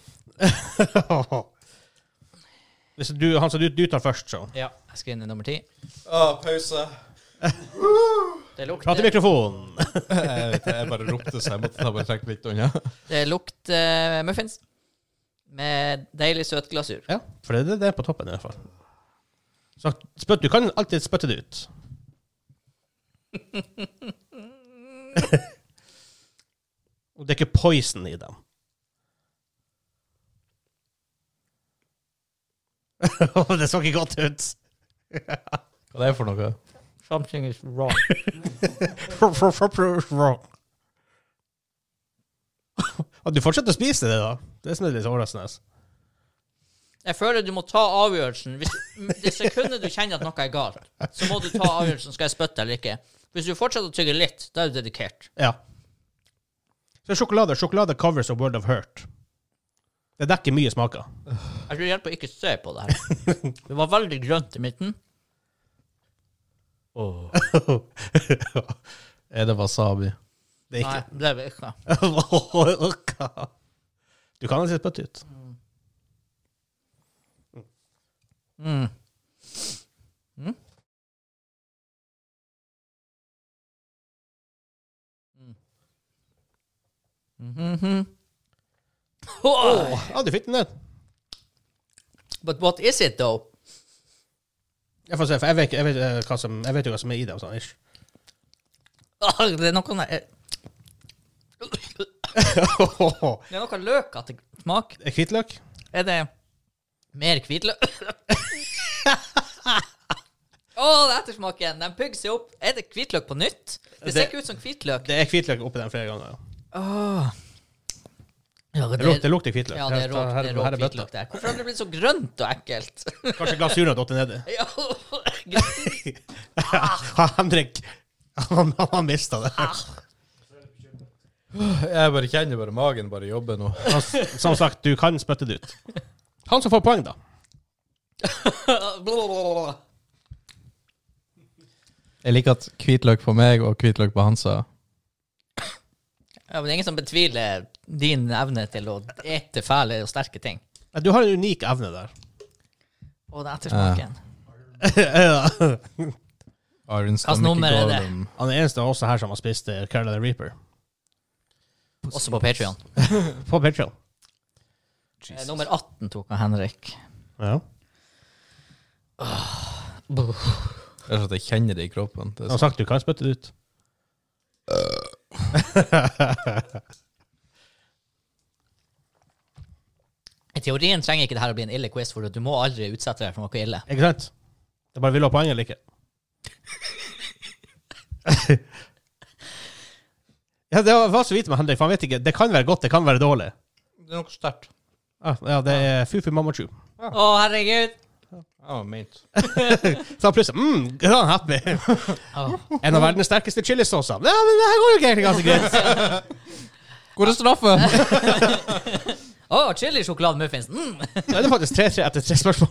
Hvis Hansa, du tar først, så. Ja, jeg skal inn i nummer 10. Pause. Det Prat i lukter, mikrofonen. Jeg bare ropte, så jeg måtte ta bare trekke litt unna. det lukter muffins med deilig søt glasur. Ja, for det er på toppen i hvert fall. Så du kan alltid spytte det ut. Og det er ikke poison i dem. Det så ikke godt ut. Hva er det for noe? Something is wrong. Og du fortsetter å spise det da. Det er som er litt overraskende. Jeg føler du må ta avgjørelsen. Hvis det sekundet du kjenner at noe er galt, så må du ta avgjørelsen, skal jeg spytte eller ikke. Hvis du fortsetter å tygge litt, da er du dedikert. Ja. Så sjokolade covers a word of hurt. Det dekker mye smaker. Jeg tror det hjelper å ikke se på det her. Det var veldig grønt i midten. Er det wasabi? Det er Nei, ikke. det er ikke. Du kan altså spytte ut. Mm. Mm. Mm. Ja, du fikk den ned. But what is it, though? Jeg får se, for jeg vet jo hva som er i det. Og sånn, ish. Det er noe Det er noe løkete smak. Er hvitløk? Er det mer hvitløk? Det er ettersmaken. Den bygger seg opp. Er det hvitløk på nytt? Det ser ikke ut som hvitløk. Det er hvitløk oppi den flere ganger. Ja. Ja, Det lukter hvitløk. Ja, det er rå hvitløk der. Hvorfor har det blitt så grønt og ekkelt? Kanskje glasuren har datt nedi. Ja, Henrik, han mistet det. Jeg bare kjenner bare magen bare jobber nå. Som sagt, du kan spytte det ut. Han som får poeng, da. Jeg liker at hvitløk på meg og hvitløk på Hansa. Ja, men det er ingen som betviler din evne til å ete fæle og sterke ting. Du har en unik evne der. Og det er ettersmaken. Hvilket nummer er det? Han er eneste av oss her som har spist Carolina Reaper. Også på Patreon. På Patreon. Nummer 18 tok han Henrik. Ja. Det er sånn at jeg kjenner det i kroppen. Det Han har sagt du kan spytte det ut. I teorien trenger ikke det her å bli en ille quiz, for du må aldri utsette deg for noe ille. Ikke sant? Det er bare vil du ha poeng eller ikke. Ja, det var så vidt med Henrik, for han vet ikke. Det kan være godt, det kan være dårlig. er noe sterkt. Ja, det er Fufu Mamachu. Herregud. Ja, ment. Så han plutselig, er han happy? En av verdens sterkeste chilisåser. Ja, men det her går jo ikke egentlig ganske greit. Hvor er straffen? Chili sjokoladmuffins. Ja, det er faktisk 3-3 etter 3 spørsmål.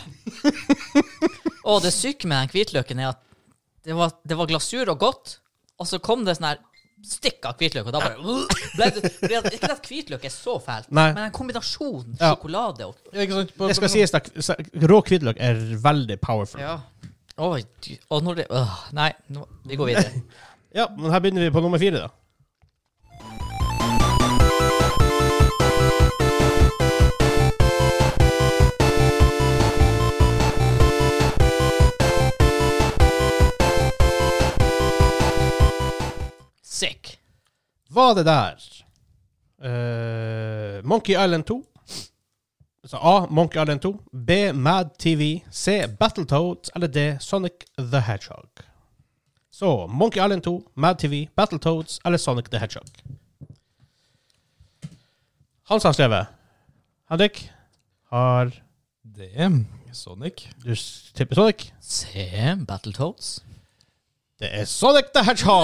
Det syke med den hvitløken er at det var glasur og godt, og så kom det sånn her stikk av hvitløk, og da bare ble det ikke at hvitløk er så fælt, men en kombinasjon sjokolade og det skal sies at rå hvitløk er veldig powerful. Ja. Og når det nei, vi går videre. Ja, men her begynner vi på nummer 4 da. Sick. Var det der Monkey Island 2? Så A, Monkey Island 2. B, Mad TV. C, Battletoads. Eller D, Sonic the Hedgehog. Så Monkey Island 2, Mad TV, Battletoads eller Sonic the Hedgehog. Hans har skrevet. Henrik har Det er Sonic. Du tipper Sonic. C, Battletoads. Det er Sonic the Hedgehog!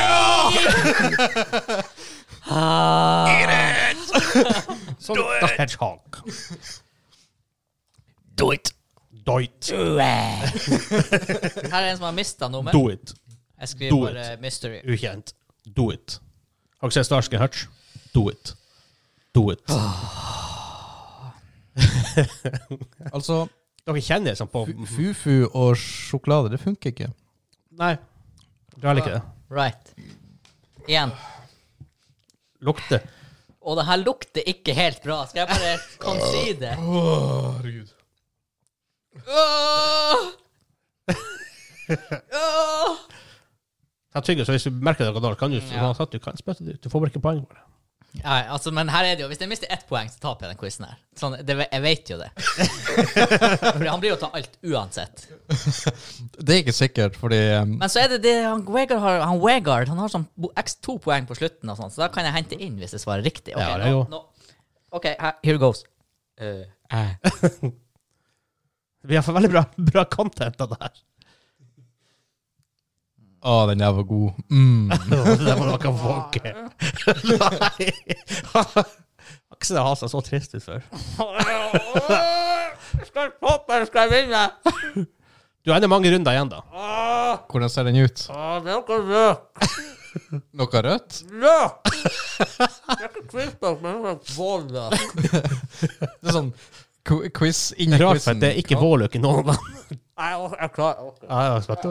Sonic the Hedgehog. Do it. Do it. Her er en som har mistet nummer. Do it. Jeg skriver Do bare mystery. Ukjent. Do it. Har du sett Starsky and Hutch? Do it. Do it. Altså, Dere kjenner det som på... fufu og sjokolade, det funker ikke. Nei. Du har ikke det. Right. Igjen. Lukter. Og det her lukter ikke helt bra. Skal jeg bare si det? Herregud. Ta tygge, så hvis du merker det dårlig, kan du spøtte det ut. Du får bare ikke poeng på det. Nei, altså, men her er det jo, hvis jeg mister 1 poeng, så taper jeg den quizen her. Sånn, jeg vet jo det. Fordi han blir jo ta alt uansett. Det er ikke sikkert, fordi... Men så er det han Wegard, han har sånn 2 poeng på slutten og sånn, så da kan jeg hente inn hvis jeg svarer riktig. Okay, ja, det er jo. Ok, here goes. Vi har fått veldig bra content av det her. Den der var god. Det var noe våge. Nei. Akse det har seg så trist ut før. Skal jeg vinne? Du ender mange runder igjen da. Hvordan ser den ut? Det er noe rød. Noe rødt? Løk! Det er ikke quizbok, men det er vårløk. Det er sånn quiz inni Rart, quizen. for det er ikke vårløk i noen av dem. Jeg klarer det. Ja, jeg smakte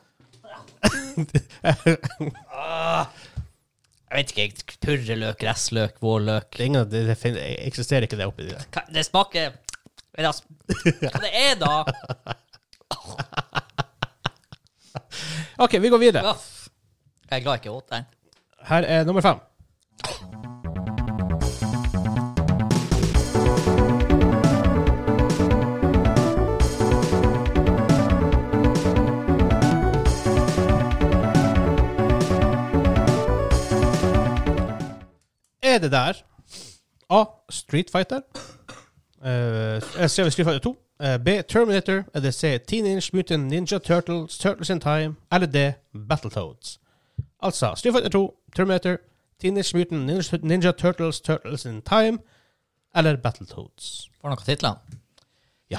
Jeg vet ikke, purreløk, gressløk, vårløk. det eksisterer ikke det oppi det. Det smaker... Hva det er da? Ok, vi går videre. Uff. Jeg er glad jeg ikke åt den. Her er nummer 5. Er det der A. Street Fighter Street Fighter 2 B. Terminator eller C. Teenage Mutant Ninja Turtles Turtles in Time eller D. Battletoads Altså Street Fighter 2 Terminator Teenage Mutant Ninja Turtles Turtles in Time eller Battletoads Får noen titler? Ja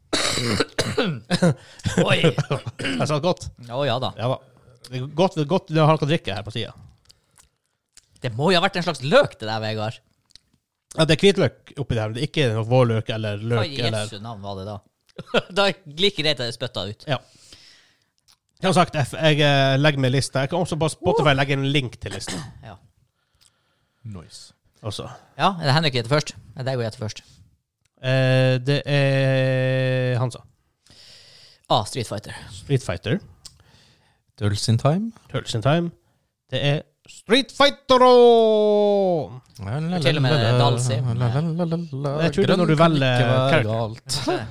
Oi! Jeg sa det godt Ja da. Ja da Det er godt å ha noe å drikke her på siden Det må jo ha vært en slags løk det der, Vegard. Ja, det er hvitløk oppi der, men det er ikke noe vårløk eller løk. Hva i Jesu navn var det da? Da er det like greit at jeg spytta ut. Ja. Som sagt, jeg legger med lista. Jeg kan også på Spotify legge en link til lista. Ja. Nice. Også. Ja, er det Henrik gjetter først? Er det deg å gjette først? Det er Hansa. Street Fighter. Street Fighter. Turtles in Time? Turtles in Time. Det er Street Fighter! Til og med Dalsim. Jeg tror det når du velger karakter.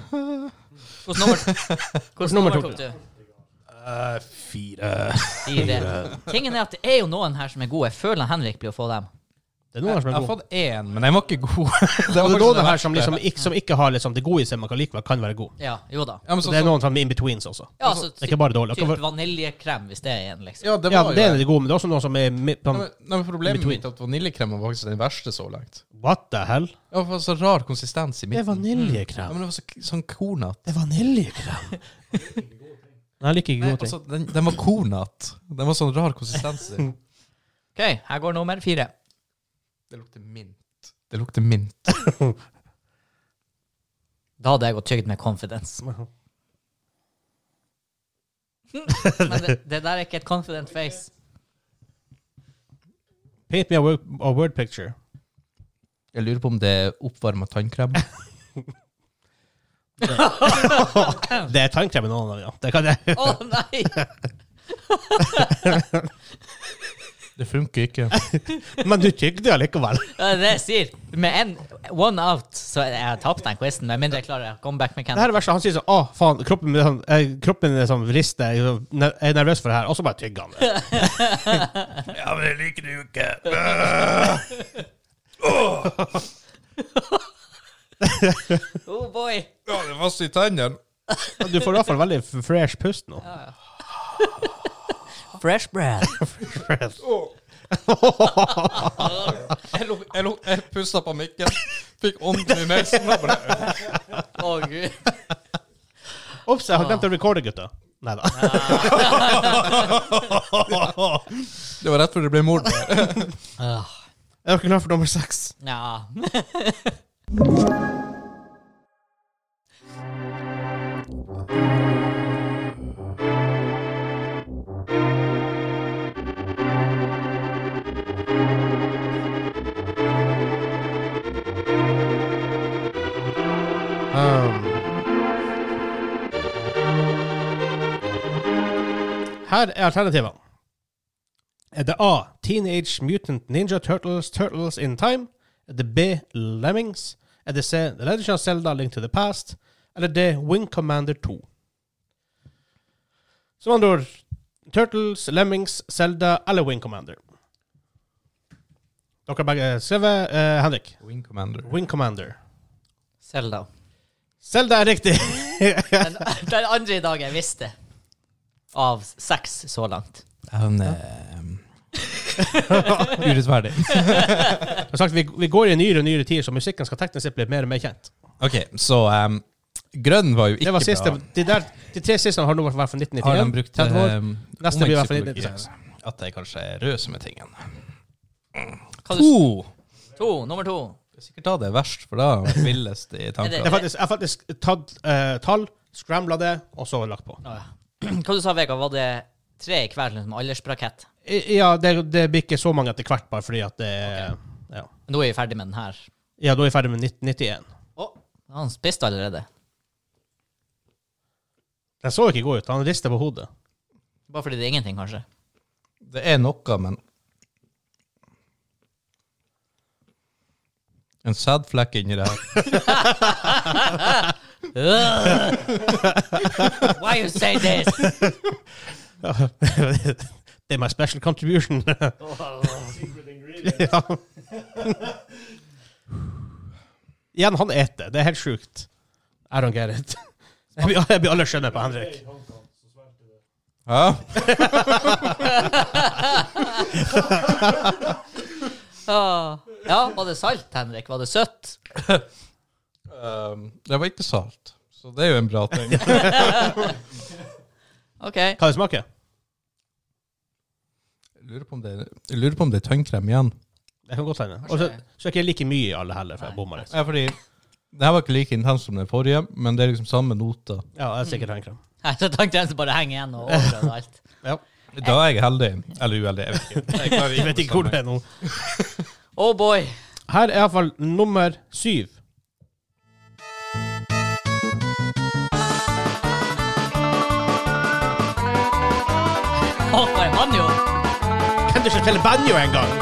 Hvordan nummer tok du? 4. Tingen er at det er jo noen her som er gode. Jeg føler Henrik blir å få dem. Det er noen som Jeg er har gode. fått 1, men jeg var ikke god. Det er noen her som, liksom, som ikke har liksom, det gode i seg, man kan likevel kan være god. Ja, jo da. Ja, men Så det er noen sånn in-betweens også. Ja, altså, Det er ikke bare dårlig. typ vaniljekrem, hvis det er en, liksom. Ja, det Ja, var det jo er de gode, men det er også noen som er men problemet between. mitt er at vaniljekremen var faktisk den verste så langt. What the hell? Det var så rar konsistens i Det er midten. Ja, vaniljekrem. men det var sånn kornat. Det er vaniljekrem. Nei, jeg liker ikke Nei, gode ting. altså, den var kornat. Den var sånn rar konsistens i. Ok, her går nummer 4. Det lukter mint. Det lukter mint. Da hadde jeg gått tygd med confidence. Men det der er ikke et confident face. Paint me a word picture. Jeg lurer på om det er oppvarmet tannkrem. Det er tannkrem i noen av dem, ja. Det kan jeg. Å nei! Det funker ikke. Men du tygde det likevel. Ja, det er det jeg sier. Med one out, så jeg har tapt den quizen. Med mindre jeg klarer comeback Det mechanic. her er verst. Han sier sånn, faen, kroppen er sånn vrister, jeg er nervøs for det her, og så bare tygger han det. Ja, men jeg liker det jo ikke. Oh boy! Ja, det er fast i tennene. Du får i hvert fall veldig fresh pust nå. Fresh breath. Jeg pustet på mikken. Fikk ånden i nesen. Å gud. Ops, jeg har glemt å recorde, gutta. Neida. Det var rett før det ble mord. Ah, Er dere klar for nummer 6? ja. Her er alternativene. Er det A. Teenage Mutant Ninja Turtles Turtles in Time? Er det B. Lemmings? Er det C. The Legend of Zelda Link to the Past? Eller D. Wing Commander 2? Som andre ord, Turtles, Lemmings, Zelda eller Wing Commander? Dere har begge skrevet. Henrik. Wing Commander. Wing Commander. Zelda. Zelda er riktig. Den andre i dag jeg visste. Av 6 så langt. Urettferdig. Som sagt, vi går i nyere og nyere tider, så musikken skal teknisk sett bli mer og mer kjent. Ok, så grønn var jo ikke Det var siste, bra. de 3 siste har nå vært fra 1991. Har de brukt 30 år. Neste blir i hvert fall 1996. At jeg kanskje er røs med tingen. Hva du, 2. Nummer 2. Det er sikkert da det er verst, for da er det villest i tanker. Jeg har faktisk tatt tall, scramlet det, og så lagt på. Hva du sa, Vegard? Var det 3 i hver liksom, aldersbrakett? Ja, det blir ikke så mange etter hvert, bare fordi at det ja. Nå er vi ferdig med den her. Ja, da er jeg ferdig med 1991. Han spiste allerede. Den så ikke god ut. Han ristet på hodet. Bare fordi det er ingenting, kanskje. Det er noe, men en sædflekk inni det her. Why you say this? Det er my special contribution. Ja. Igjen, han eter. Det er helt sjukt. I don't get it. Jeg blir alle skjønner på Henrik. Ja? Ja, var det salt, Henrik? Var det søtt? Det var ikke salt, så det er jo en bra ting. Ok. Hva det smaker? Jeg lurer på om det er tønnkrem igjen. Det kan godt hende. Og så er ikke like mye i alle heller, for jeg bommer litt. Ja, fordi det her var ikke like intens som den forrige, men det er liksom samme noter. Ja, det er sikkert tannkrem. Nei, så tankgrensen bare henger igjen og overprøver alt. Ja. Da er jeg heldig, eller uheldig, jeg vet ikke. Jeg vet ikke hvor det er nå. Oh boy. Her er i hvert fall nummer 7. Hva er banjo? Kan du ikke spille banjo en gang?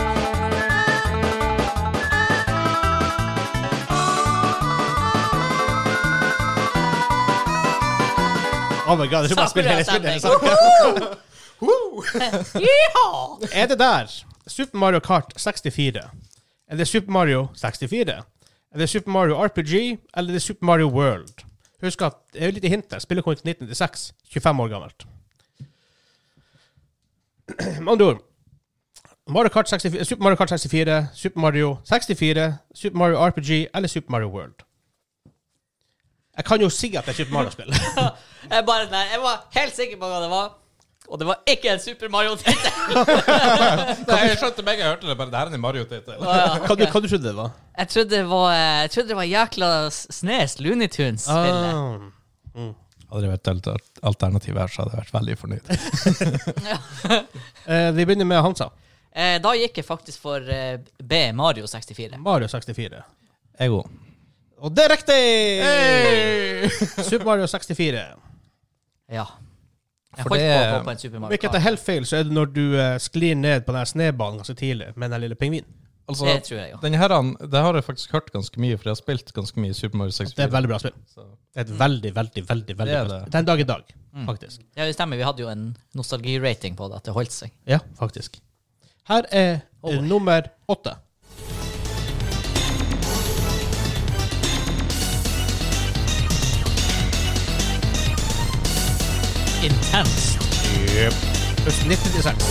Oh my god, jeg tror bare spiller hele spillet. Er det der Super Mario Kart 64? Er det Super Mario 64? Er det Super Mario RPG? Eller er det Super Mario World? Husk at det er litt i hintet. Spillet kom ut i 1996. 25 år gammelt. Med andre ord. Mario Kart 64, Super Mario Kart 64, Super Mario 64, Super Mario RPG eller Super Mario World. Jeg kan jo si at det er Super Mario-spill. Jeg var helt sikker på hva det var. Og det var ikke en Super Mario-tittel. Jeg skjønte begge, jeg hørte det, bare det her er en Mario-tittel. Hva du trodde det var? Jeg trodde det var jækla Snes Looney Tunes-spillet. Hadde det vært alternativ her, så hadde jeg vært veldig fornøyd. Vi begynner med Hansa. Da gikk jeg faktisk for B, Mario 64. Mario 64. Jeg òg. Og det er riktig! Hey! Super Mario 64. Ja. Jeg For holdt det- på en Super Mario Hvilket er helt feil, så er det når du sklir ned på den snebanen ganske tidlig med den lille pingvinen. Altså, Det tror jeg jo. det har jeg faktisk hørt ganske mye, for jeg har spilt ganske mye Super Mario 64. Det er et veldig bra spill. Så. Det er et veldig, veldig, veldig, veldig Det er bra det. spill. Den dag i dag, faktisk. Ja, det stemmer. Vi hadde jo en nostalgi-rating på det, at det holdt seg. Ja, faktisk. Her er nummer 8. Intenst. Yep. Høsten 1996.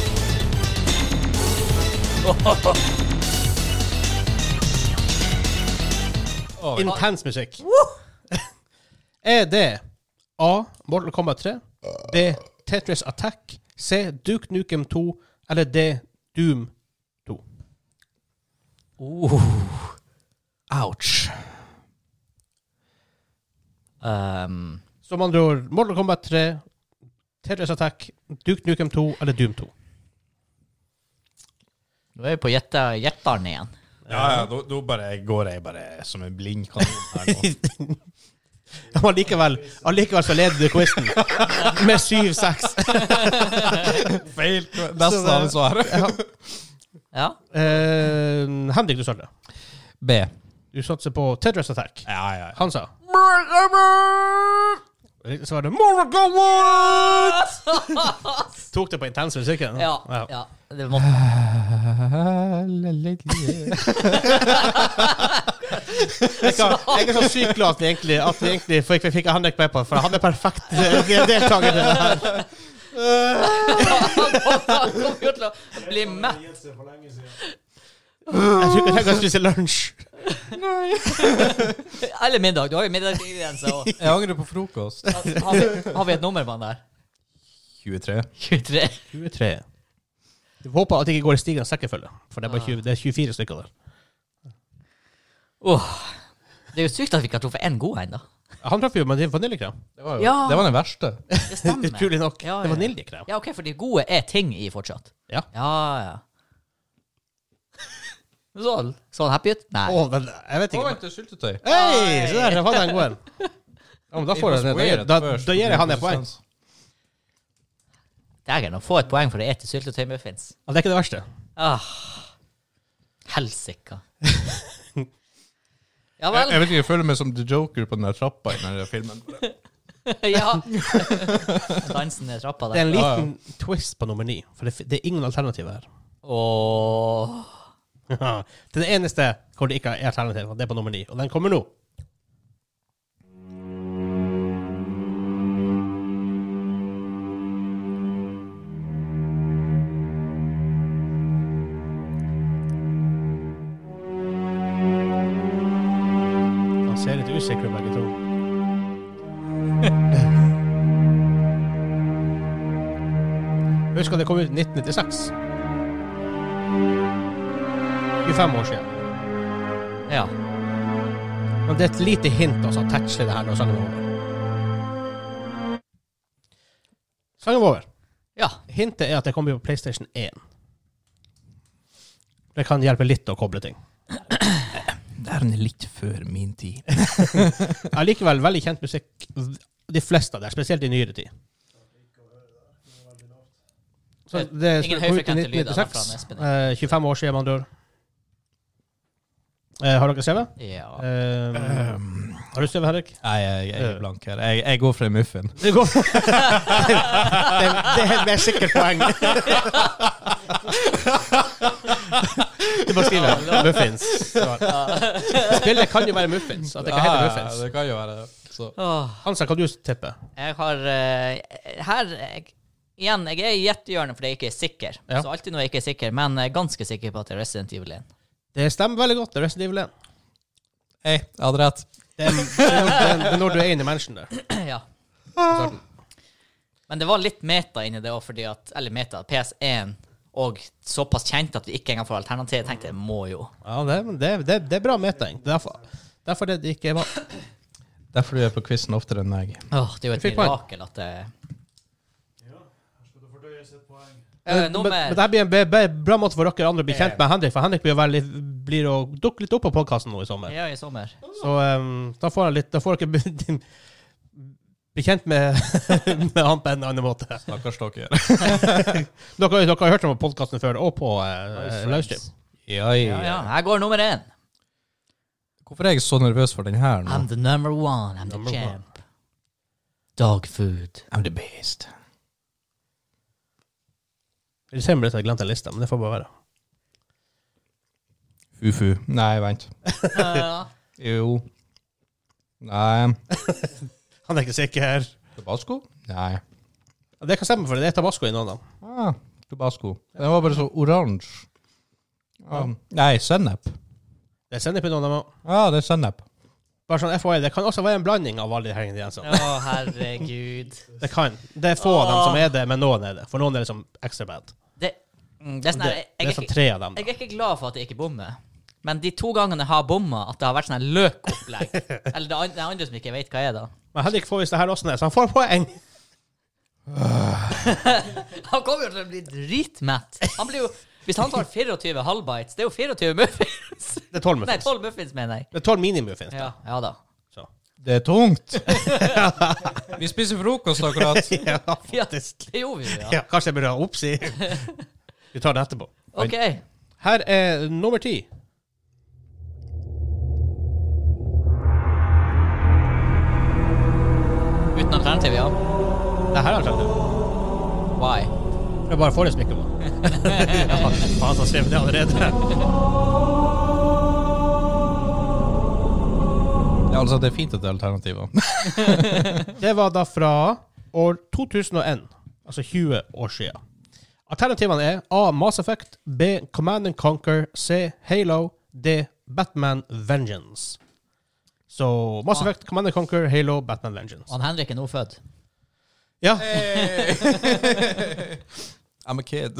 Intens musikk. Er det A. Mortal Kombat 3, B. Tetris Attack, C. Duke Nukem 2, eller D. Doom 2? Ouch. Som andre ord, Mortal Kombat 3, Tetris Attack, Duke Nukem 2, eller Doom 2? Nå er vi på gjetteren igjen. Ja, da bare går jeg bare som en blind kanon her nå. Ja, allikevel så leder du quizen med 7-6. Feil. Nesten alle svar. Ja. Henrik, du starter. B. Du satser på Tetris Attack. Ja. Han sa så var det Mortal Kombat! Tok det på intens musikken? Ja. Det måtte. Jeg er så sykt glad at vi egentlig fikk Henrik med på, for han er perfekt deltaker til det her. Han kommer jo til å bli mett. Jeg tror ikke jeg tenker å spise lunsj. Eller middag. Du har jo middagsingredienser også. Jeg angrer på frokost. Har vi et nummer på den der? 23. 23. 23. Du får håpe at det ikke går i stigende sekkefølge, for det er, bare det er 24 stykker der. Det er jo sykt at vi ikke har truffet en god en, da. Han traff jo med vaniljekrem. Det var den verste. Det stemmer. Utrolig nok. Ja, Det er vaniljekrem. Ja, ok, for de gode er ting i fortsatt. Ja. Ja. Sånn happy ut? Nei. Men jeg vet ikke. Vent til syltetøy. Hei, så der, jeg fant en god en. Ja, men da får jeg det. Da gir jeg han et poeng. Dægen, å få et poeng for å ete syltetøymuffins. Ja, det er ikke det verste. Helsika. Ja vel. Jeg vet ikke, jeg føler meg som The Joker på den der trappa i denne filmen. Ja. Dansen i trappa Det er der. en liten twist på nummer 9, for det er ingen alternativ her. Det er det eneste hvor det ikke er alternativ, det er på nummer 9, og den kommer nå. Han ser litt usikker begge to. Husk at det kom ut i 1996. 25 år siden. Ja. Men det er et lite hint også, attach til det her når sangen er over. Sangen var over. Ja. Hintet er at det kommer på PlayStation 1. Det kan hjelpe litt å koble ting. Det er litt før min tid. Jeg har likevel veldig kjent musikk, de fleste av det, spesielt i nyere tid. Så det Ingen kom ut i høyfrekvente lyder fra 1996, Espen. 25 år siden man dør. Har dere CV? Ja. Har du CV, Henrik? Nei, jeg er blank her. Jeg går for en muffin. Det går. det er helt mer sikkert poeng. Du må skrive muffins. Spillet kan jo være muffins. At det kan hete muffins. Det kan jo være det. Så. Hansa, kan du tippe? Jeg har igjen, jeg er i gjetthjørnet fordi jeg ikke er sikker. Ja. Så alltid når jeg ikke er sikker, men jeg er ganske sikker på at det er Resident Evil 1. Det stemmer veldig godt. Det er Resident Evil 1. Jeg hadde rett. Det er når du er inne i mennesken der. Ja. Men det var litt meta inni det også, fordi at, eller meta, PS1 og såpass kjent at vi ikke engang får alternativ. Jeg tenkte, jeg må jo. Ja, det er bra metaing. Derfor det ikke var... Derfor du er på quizen oftere enn meg. Det er jo et mirakel at det... Men det her blir en bra måte for dere andre å bli kjent med Henrik, for Henrik blir å dukke litt opp på podcasten nå i sommer. Ja, i sommer. Så da får dere bli kjent med han på en annen måte. Snakkers dere. Dere har hørt om podcasten før, og på livestream. Ja, jeg går nummer 1. Hvorfor er jeg så nervøs for den her nå? I'm the number 1, I'm the champ. Dog food. I'm the best. Det ser meg litt at jeg glemte en liste, men det får bare være. Fufu. Nei, vent. Jo. Nei. Han er ikke sikker. Tabasco? Nei. Det kan stemme for det. Det er tabasco i noen av dem. Tabasco. Den var bare så oransje. Nei, sennep. Det er sennep i noen av dem. Ja, det er sennep. Bare sånn FYI, det kan også være en blanding av alle de her ingrediensene. Herregud. Det kan. Det er få av dem som er det, men noen er det. For noen er det liksom extra bad. Det er sånn Det er sånn 3 av dem. Jeg er ikke glad for at jeg ikke bommer. Men de 2 gangene jeg har bommet, at det har vært sånn en løkopplegg. Eller det andre som ikke vet hva er da. Men Henrik får visst det her også ned, så han får poeng. Han kommer jo til å bli dritmett. Han blir jo... Hvis han tar 24 halvbites, det er jo 24 muffins. Det er 12 muffins. Nei, 12 muffins, mener jeg. Det er 12 mini-muffins. Ja da. Så. Det er tungt. Vi spiser frokost akkurat. Ja, faktisk. Det gjorde vi jo, Ja, kanskje jeg burde ha oppsi. Vi tar det etterpå. Ok. Her er nummer 10. Uten alternativ, ja. Det her er alternativ. Why? Det er bare forrige smykke. Ja, han som skrev det allerede. Ja, altså, det er fint at det er alternativer. Det var da fra år 2001, altså 20 år siden. Alternativene er A. Mass Effect, B. Command & Conquer, C. Halo, D. Batman Vengeance. Så Mass Effect, Command & Conquer, Halo, Batman Vengeance. Han Henrik er nå født. Ja. I'm a kid.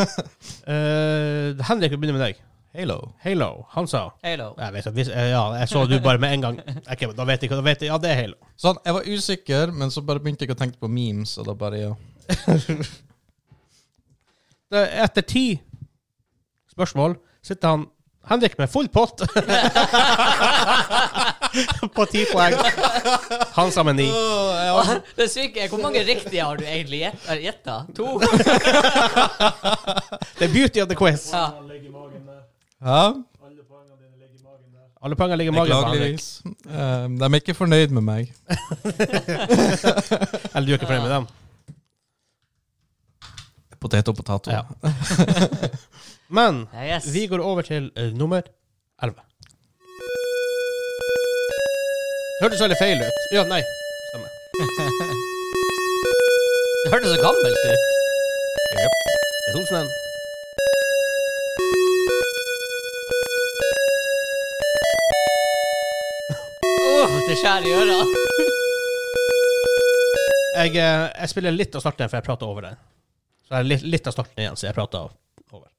Henrik, vi begynner med deg. Halo. Han sa Halo. Jeg vet at jeg så du bare med en gang. Okay, da vet jeg. Ja, det er Halo. Sånn, jeg var usikker, men så bare begynte jeg å tenke på memes, og da bare, ja. Etter 10 spørsmål sitter han Henrik med full pott på 10 poeng. Han sa med 9. Det syke er, hvor mange riktige har du egentlig gjettet? 2? Det er beauty of the quiz. Ja. Ja, Alle poengene ligger i magen på Henrik. beklageligvis. De er ikke fornøyd med meg. Eller du er ikke fornøyd med dem. Potet og potato. Ja. Men Yes. vi går over til nummer 11. Hørtes veldig feil ut. Ja, nei. Stemmer. Det hørtes så gammelt ut. Det er Solsnen. Det skjærer i øra. Jeg spiller litt av starten, for jeg prater over den. Så er det litt av starten igjen, så jeg prater over.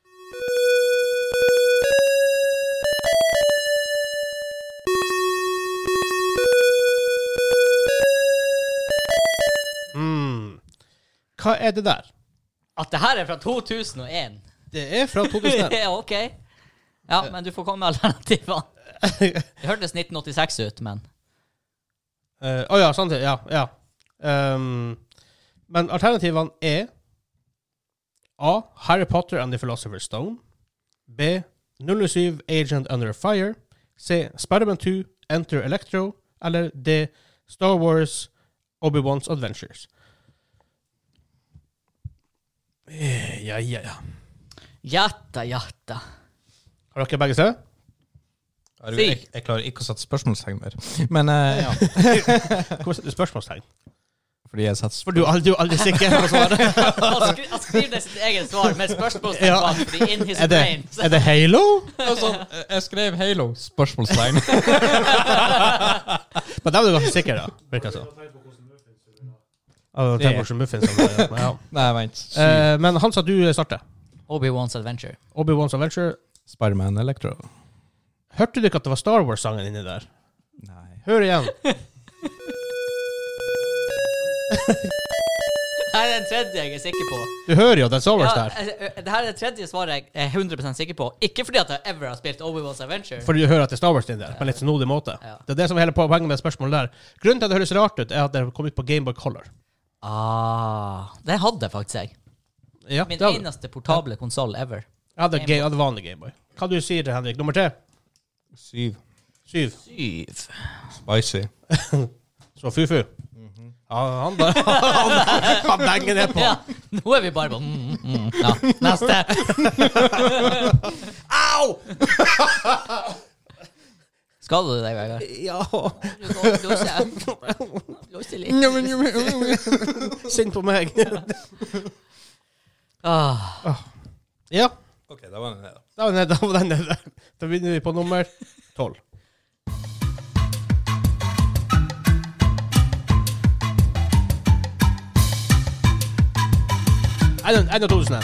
Hva er det der? At det her er fra 2001. Det er fra 2001. Ja, ok. Ja, men du får komme med alternativene. Det hørtes 1986 ut, men... Ja, sant det. Ja. Men alternativene er A. Harry Potter and the Philosopher's Stone. B. 007 Agent Under Fire. C. Spider-Man 2 Enter Electro. Eller D. Star Wars Obi-Wan's Adventures. Ja. Jatta. Har dere begge sett? Jeg klarer ikke å sette spørsmålstegn mer. Men ja. Hvor setter du spørsmålstegn? Fordi jeg setter For du er aldri sikker på å svare. Han skriver det sitt eget svar med spørsmålstegn Ja. bak, fordi in his brain. Er det Halo? Altså, jeg skrev Halo, spørsmålstegn. Men da var du ganske sikker, da. Virker det sånn. Tenk på hvordan muffins. Ja. Nei, vent. Men han sa du starter. Obi-Wan's Adventure. Obi-Wan's Adventure. Spider-Man Electro. Hørte du ikke at det var Star Wars-sangen inni der? Nei. Hør igjen. Det her er den tredje jeg er sikker på. Du hører jo at det er Star Wars der. Det her er det tredje svaret jeg er 100% sikker på. Ikke fordi at jeg ever har spilt Obi-Wan's Adventure. Fordi du hører at det er Star Wars inni der, på en litt snodig måte. Ja. Det er det som er hele poenget med spørsmålet der. Grunnen til at det høres rart ut, er at det kom ut på Game Boy Color. Det hadde faktisk jeg. Ja, Min det hadde. eneste portable konsol ever. Jeg hadde vanlig Game Boy. Hva du sier, Henrik? Nummer 3? 7. 7. 7. Spicy. Så Fufu. Ja, han benger ned på. Ja, nå er vi bare på Ja, neste. Au! Skader du deg, Vegard? Ja. Låse litt. Synd på meg. Ja. Ok, da var den nede. Da var den nede. Da begynner vi på nummer 12. En av 2000.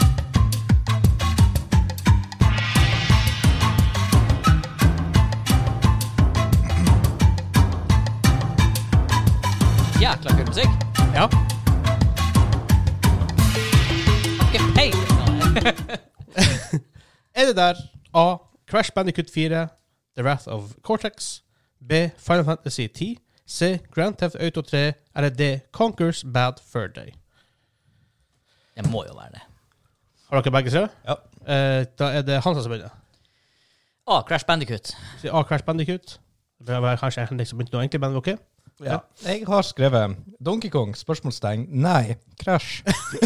Jækla kul musikk. Ja. Ikke peiling. Er det der A. Crash Bandicoot 4, The Wrath of Cortex, B. Final Fantasy 10, C. Grand Theft Auto 3, eller D. Conker's Bad Fur Day? Det må jo være det. Har dere begge sett? Ja. Da er det Hansa som begynner. Crash Bandicoot. Så A. Crash Bandicoot. Det bør være kanskje Henrik som begynte noe egentlig, men ok. Ja. Jeg har skrevet Donkey Kong, spørsmålstegn. Nei, Crash.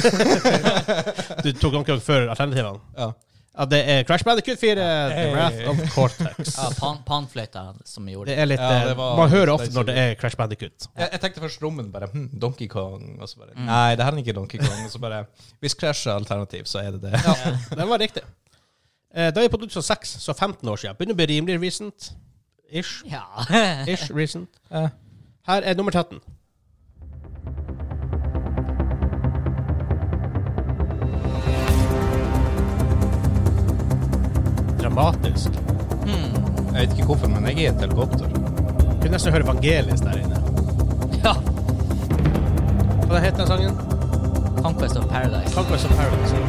Du tok Donkey Kong før alternativene. Ja. Ja, det er Crash Bandicoot 4, The Wrath of Cortex. Ja, panfløyta som gjorde Det det. er litt, Ja, det var- man hører ofte når det er Crash Bandicoot. Jeg tenkte først rommen bare, Donkey Kong, og så bare, nei, det her er ikke Donkey Kong, og så bare, hvis Crash er alternativ, så er det det. Ja, den var riktig. Da er vi på 2006, så 15 år siden. Begynner å bli rimelig recent. Ish recent. Her er nummer 13. dramatisk. Jeg vet ikke hvorfor, men jeg er et helikopter. Du kunne nesten høre Vangelis der inne. Ja. Hva heter den sangen? Conquest of Paradise. Conquest of Paradise.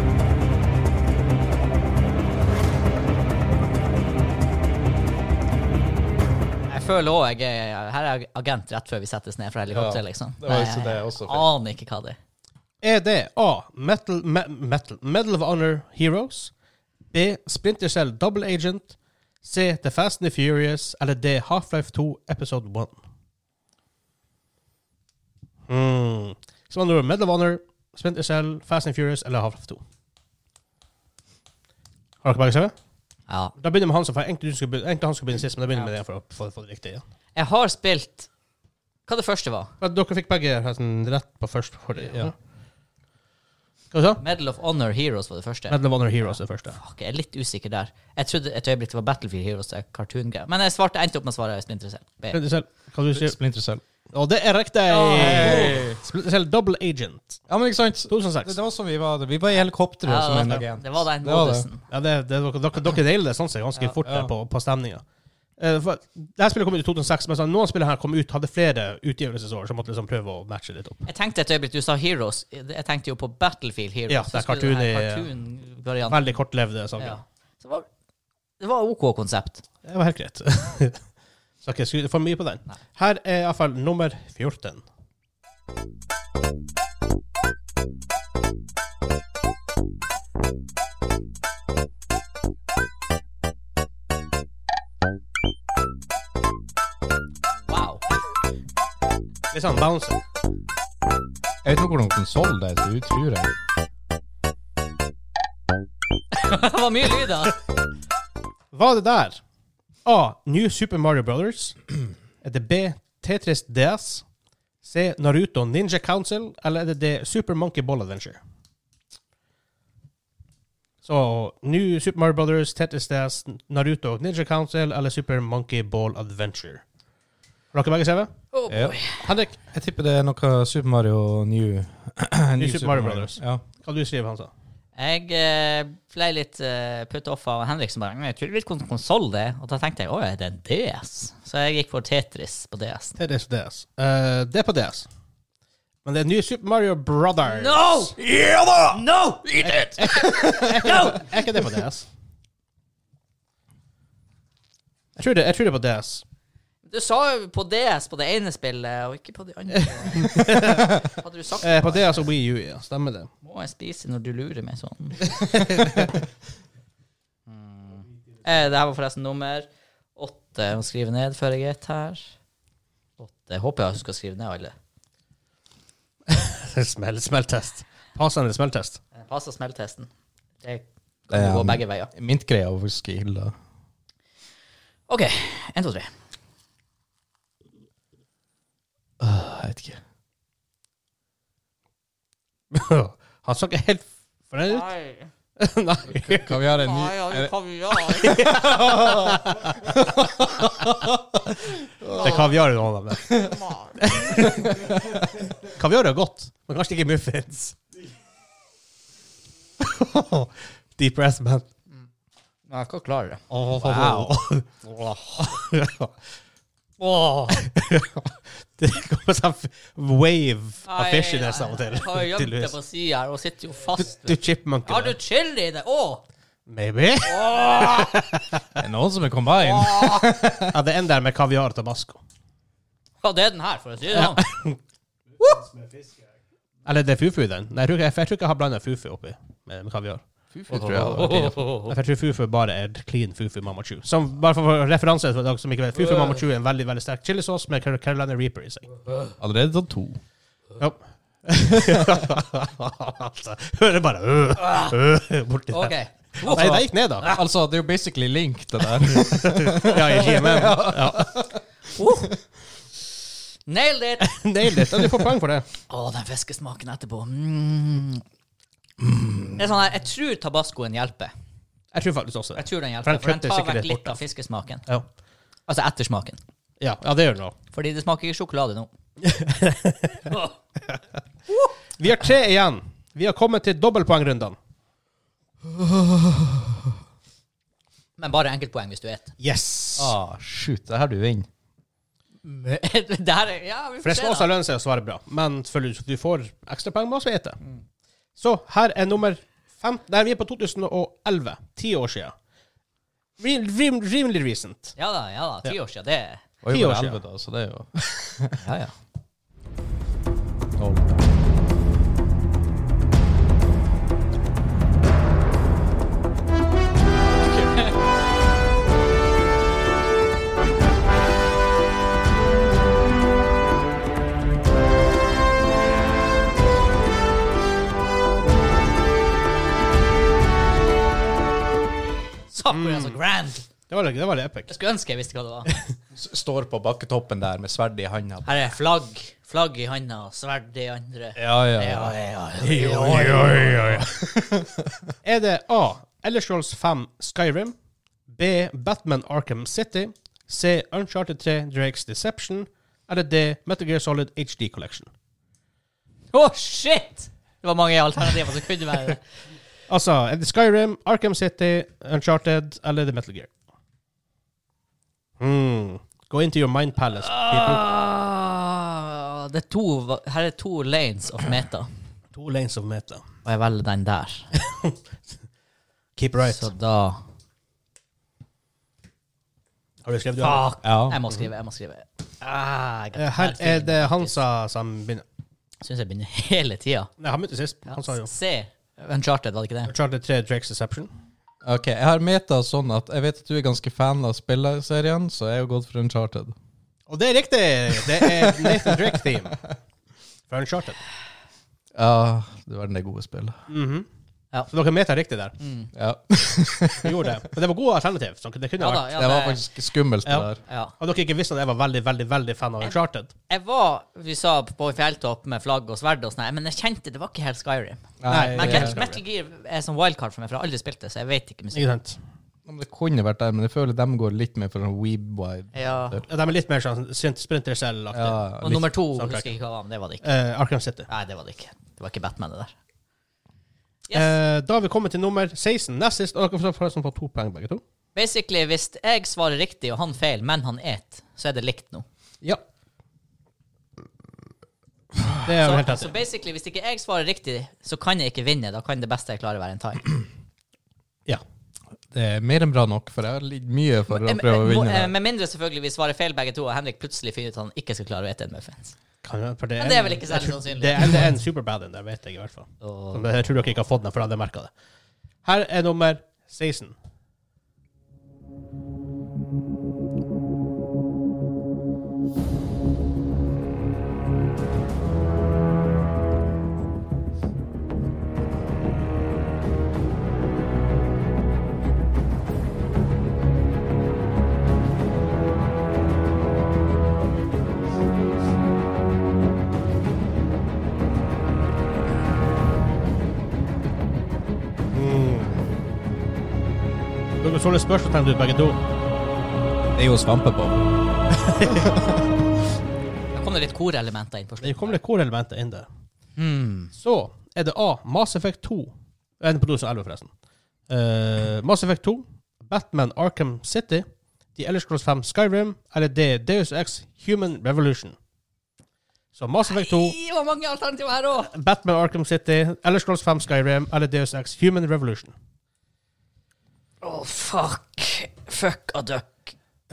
Jeg føler også her er agent rett før vi settes ned fra helikopter, liksom. det var også det jeg også fikk. aner ikke hva det er. Er det A. Medal of Honor Heroes, B. Splinter Cell Double Agent, C. The Fast and the Furious, eller D. Half-Life 2 Episode 1? Så man Medal of Honor, Splinter Cell, Fast and Furious eller Half-Life 2. Har dere begge skrevet? Ja. Da begynner vi med han som egentlig han skulle begynne sist, men da begynner vi med det for å få det riktig igjen. Jeg har spilt hva det første var. Dere fikk begge rett på først. Ja. Hva sa du? Medal of Honor Heroes var det første. Medal of Honor Heroes det første. Fuck, jeg er litt usikker der. Jeg trodde et øyeblikk det var Battlefield Heroes, det cartoon-greier. Men jeg endte opp med å svare Splinter Cell. B. Splinter Cell. Hva du sier? Splinter Cell. Og det er riktig! Hey. Splinter Cell Double Agent. Ja, men ikke sant? 2006. Det var som vi var i helikopteret som en agent. Det var den Det var det. modusen. Ja, dere nailer det sånn sett ganske fort der på stemninga. Dette spillet kom ut i 2006, men noen spiller her kom ut, hadde flere utgivelsesår, så måtte liksom prøve å matche litt opp. Jeg tenkte et øyeblikk, du sa Heroes. Jeg tenkte jo på Battlefield Heroes. Ja, det er cartoon-varianten. Veldig kortlevde saker. Ja. Så det var OK konsept. Det var helt greit. Så ikke skryte for mye på den. Nei. Her er i hvert fall nummer 14. Wow. Litt sånn bouncer. Jeg vet ikke hvordan konsol det ser ut, tror jeg. Det var mye lyder. Var det der? A. New Super Mario Brothers. Er det B. Tetris DS? C. Naruto Ninja Council? Eller er det D. Super Monkey Ball Adventure? Så New Super Mario Brothers, Tetris DS, Naruto Ninja Council eller Super Monkey Ball Adventure? Har dere begge CV? Oh, Ja. Henrik, Jeg tipper det er noe Super Mario New Super Mario Brothers. Ja. hva du skriver, Hansa? Jeg ble litt put off av Henrik som bare jeg tror hvilken konsoll det er. Og da tenkte jeg er det en DS? Så jeg gikk for Tetris på DS. Tetris DS. Det er på DS. Men det er New Super Mario Brothers. No! Ja da! No! Eat it! No! Er ikke det på DS? Jeg tror det er på DS. Du sa jo på DS på det ene spillet, og ikke på det andre. Hadde du sagt På DS og Wii U, ja. Stemmer det. Må jeg spise når du lurer meg sånn? Det her var forresten nummer 8. Å skrive ned før jeg er her. 8. Håper jeg husker å skrive ned alle. Smelltest. Passende smelltest. Passer smelltesten. Det kan gå begge veier. Mintgreia var faktisk i hylla. OK. 1, 2, 3. Jeg vet ikke. Han så ikke helt fornøyd ut. Nei. Nei. Kaviar er ny. Det er kaviar i noen av dem. Kaviar er godt, men kanskje ikke muffins. Deep breath, man. Nei, jeg kan klare det. Wow. Det kommer sånn wave av fishiness av og til. Jeg har gjemt det på siden her og sitter jo fast. Du chipmunker. Har du chili i det? Maybe. Det er noen som er combine. Ja, det ender med kaviar og tabasco. Ja, det er den her, for å si det sånn. Eller det er fufu i den. Nei, jeg tror ikke jeg har blandet fufu oppi med kaviar. Fufu tror jeg hadde vært inne på. Jeg tror fufu bare er clean fufu Mama Chu. Som, bare for referanse for dere som ikke vet, fufu Mama Chu er en veldig, veldig sterk chilisås med Carolina Reaper i seg. Allerede tatt 2. Ja. Altså, hører bare borti der. OK. Nei, det gikk ned da. Altså, det er jo basically Link, det der. Ja, i GMM. Ja. Nailed it! Nailed it. Ja, du får poeng for det. Den fiskesmaken etterpå. Det er sånn her, jeg tror tabascoen hjelper. Jeg tror faktisk også det. Jeg tror den hjelper, for den kutter tar sikkert vekk litt litt bort, av fiskesmaken. Ja. Altså ettersmaken. Ja, det gjør det nå. Fordi det smaker ikke sjokolade nå. Vi har 3 igjen. Vi har kommet til dobbeltpoengrundene. Men bare enkeltpoeng hvis du vet. Yes! Shoot, det her du vinner. Det her er, ja, vi For det skal også lønne seg å svare bra. Men selvfølgelig, du får ekstra poeng med å vite. Så her er nummer 5. Der vi er på 2011. 10 år siden. Rimelig recent. Ja da, 10 år siden, det er... Og 10 jeg år var siden. 11 da, så det er jo... Ja. 12. Sakura så grand. Det var litt epic. Jeg skulle ønske jeg visste hva det var. Står på bakketoppen der med sverd i handa. Her er flagg i handa, sverd i andre. Ja. Er det A. Elder Scrolls 5 Skyrim, B. Batman Arkham City, C. Uncharted 3 Drake's Deception, eller D. Metal Gear Solid HD Collection? Shit! Det var mange alternativer som kunne være det. Altså, er det Skyrim, Arkham City, Uncharted, eller er det Metal Gear? Go into your mind palace, people. Her er 2 lanes of meta. 2 lanes of meta. Og jeg velger den der. Keep right. Så da... Har du skrevet det? Fuck! Ja. Jeg må skrive. Her er det Hansa som begynner. Synes jeg begynner hele tiden. Nei, han begynte sist. Han sa jo. C. Uncharted, var det ikke det? Uncharted 3 Drake's Deception. Ok, jeg har meta sånn at jeg vet at du er ganske fan av spillerserien, så jeg har gått for Uncharted. Og det er riktig! Det er Nathan Drake-theme. For Uncharted. Ja, det var den gode spillet. Ja. Så dere meta riktig der. Ja. Vi gjorde det. Men det var gode alternativ. Så det kunne vært. Det var faktisk skummelt det der. Ja. Og dere ikke visste at jeg var veldig, veldig, veldig fan av Uncharted. Vi sa på fjelltopp med flagg og sverd og sånn, men jeg kjente det var ikke helt Skyrim. Nei, Men det er helt Metal Gear er som wildcard for meg, for jeg har aldri spilt det, så jeg vet ikke musikk. Ikke sant? Men det kunne vært der, men jeg føler dem går litt mer for en weeb-wide. Ja. De er litt mer sånn Splinter Cell-aktig. Ja, Og nummer 2, soundtrack. husker jeg ikke hva var, men det var det ikke. Arkham City. Nei, det var det ikke. Det var ikke Batman det der. Da har vi kommet til nummer 16. Nest sist, og dere får forresten få 2 poeng begge to. Basically, hvis jeg svarer riktig og han feil, men han et, så er det likt nå. Ja. Det er jo helt Så rett. basically, hvis ikke jeg svarer riktig, så kan jeg ikke vinne. Da kan det beste jeg klarer være en tie. Ja. Det er mer enn bra nok, for jeg har litt mye for å prøve å vinne. Med mindre selvfølgelig vi svarer feil begge to, og Henrik plutselig finner ut at han ikke skal klare å ete en muffins. Men Men det er vel ikke særlig sannsynlig. Det er en superbad en der, vet jeg i hvert fall. Så jeg tror dere ikke har fått den, for alle merket det. Her er nummer 16. Dere så litt spørsmålstegn ut begge to. Det er jo svampe på. Da kom det litt korelementer inn på Det slutten. kommer litt core-elementer inn der. Så er det A. Mass Effect 2. Jeg er på 2011 forresten. Mass Effect 2, Batman Arkham City, The Elder Scrolls 5 Skyrim, eller D. Deus Ex Human Revolution. Så Mass Effect 2, Det var mange alternativer her også. Batman Arkham City, Elder Scrolls 5 Skyrim, eller Deus Ex Human Revolution. Fuck. Fuck a duck.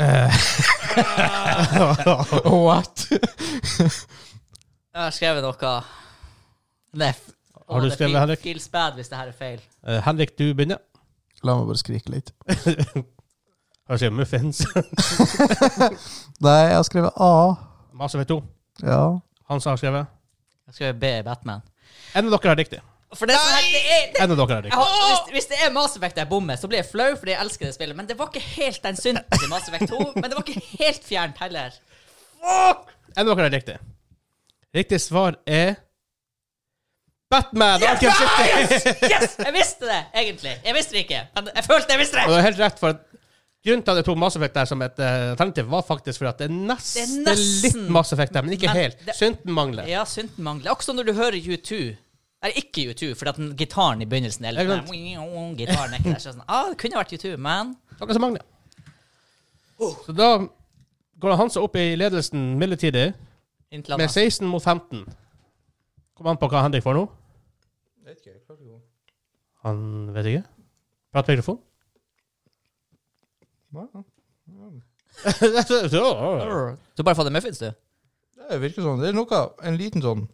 What? Jeg har skrevet noe. Har du skrevet, Henrik? Feels bad hvis det her er feil. Henrik, du begynner. La meg bare skrike litt. Har du skrevet muffins? Nei, jeg har skrevet A. Mass Effect 2. Ja. Hans har skrevet. Jeg har skrevet B, Batman. En av dere har riktig. For det, En av dere har riktig. hvis det er Mass Effect jeg bommer, så blir jeg flau fordi jeg elsker det spillet. Men det var ikke helt den synten til Mass Effect 2. Men det var ikke helt fjernt heller. En av dere har riktig. Riktig svar er Batman Arkham City! Yes! Jeg visste det, egentlig. Jeg visste det ikke, men jeg følte jeg visste Og det. du har helt rett, for grunnen til at jeg tok Mass Effect der som et alternativ, var faktisk for at det er nesten litt Mass Effect der, men ikke Men helt. det- Synten mangler. Ja, synten mangler. Også når du hører U2. Eller ikke U2, for at den gitaren i begynnelsen er litt Ja, sånn, gitaren er ikke der. Så sånn, det kunne vært U2, men Takk så mange. Så da går Hansa opp i ledelsen midlertidig Inntil med 16 mot 15. Kom an på hva Henrik får nå. Vet ikke, jeg klarer ikke å gå. Han vet ikke. Prat mikrofon. Du har bare fått en muffins, du? Det virker sånn. Det er noe, en liten sånn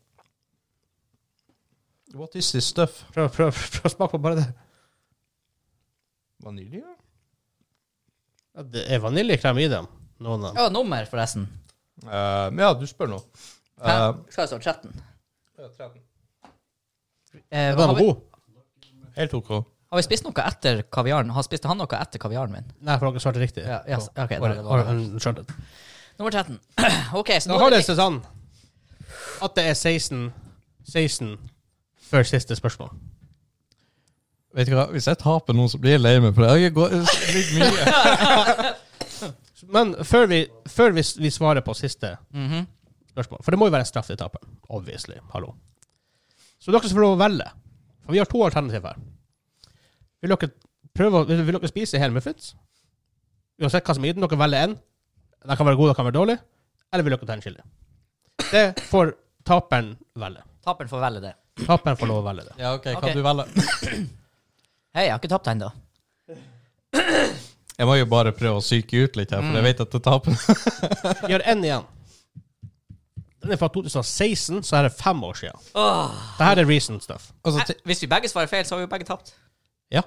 What is this stuff? Prøv å smake på bare det. Vanilje? Ja, det er vaniljekrem i dem. Noen av dem. Ja, nummer, forresten. Ja, du spør nå. Skal det stå 13? Ja, 13. Den var god. Helt ok. Har vi spist noe etter kaviaren? Spiste han noe etter kaviaren min? Nei, for dere svarte riktig. Ja, yes, ok, Var det var det. Uncharted. Nummer 13. Ok, så Da nå har er det det seg sånn at det er 16 før siste spørsmål. Vet du hva, hvis jeg taper noen, så blir jeg lei meg, for jeg går litt mye. Men før vi svarer på siste spørsmål, for det må jo være en straff til taperen, obviously, hallo. Så dere skal få lov å velge, for vi har 2 alternativ her. Vil dere spise hele muffins? Uansett hva som er i den, dere velger en. Den kan være god, den kan være dårlig. Eller vil dere ta en chili? Det får taperen velge. Taperen får velge det. Taperen får lov å velge det. Ja, ok, kan Ok. du velge? Hei, jeg har ikke tapt ennå. Jeg må jo bare prøve å syke ut litt her, for jeg vet at det taper. Vi har en igjen. Den er fra 2016, så er det 5 år siden. Dette er recent stuff. Altså, Hvis vi begge svarer feil, så har vi jo begge tapt. Ja.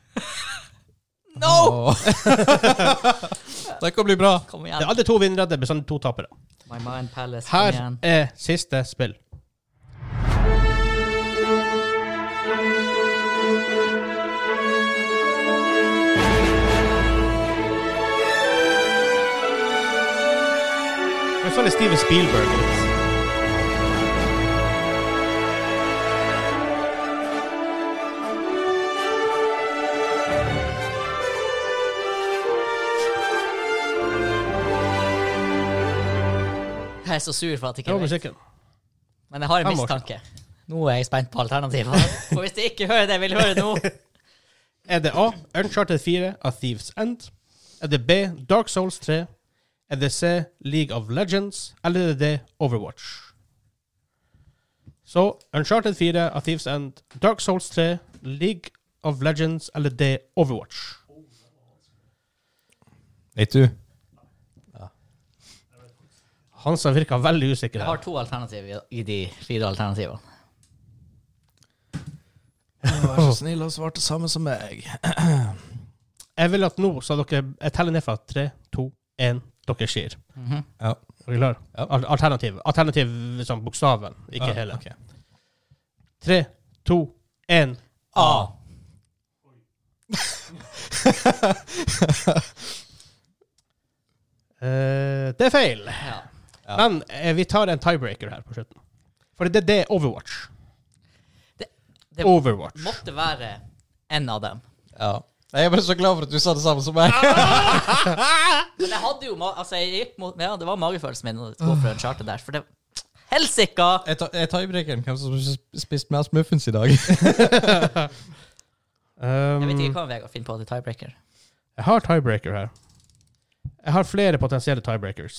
No! Det kan bli bra. Kom Det igjen. er alle 2 vinnere, det blir sånn 2 tapere. My Mind Palace, kom Her igjen. er siste spill. Det er sånn Steven Spielberg litt. Jeg er så sur for at jeg Det var ikke vet. musikken. Men jeg har en 5 år. mistanke. Nå er jeg spent på alternativene. For hvis jeg ikke hører det, vil jeg høre nå. Er det A, Uncharted 4 av Thieves End? Er det B, Dark Souls 3? Er det C, League of Legends? Eller er det D, Overwatch? Så, Uncharted 4 av Thieves End, Dark Souls 3, League of Legends eller D, Overwatch? Vet du? Hansa virker veldig usikker Jeg har her. 2 alternativ i de 4 alternativene. Vær så snill og svarte samme som meg. Jeg vil at nå, så jeg teller ned fra 3, 2, 1, dere sier. Ja. Er dere klar? Ja. Alternativ. Alternativ som bokstaven, ikke Ja, hele. ok. 3, 2, 1. A. Det er feil. Ja. Ja. Men vi tar en tiebreaker her på slutten. For det er Overwatch. Det Overwatch. måtte være en av dem. Ja. Jeg er bare så glad for at du sa det samme som meg. Men jeg hadde jo altså jeg gikk mot, ja, det var magefølelsen min å gå for en charter der. For det helsika! Jeg tiebreakeren. Hvem som spiste mest muffins i dag? Jeg vet ikke hva Vegard finner på til tiebreaker. Jeg har tiebreaker her. Jeg har flere potensielle tiebreakers.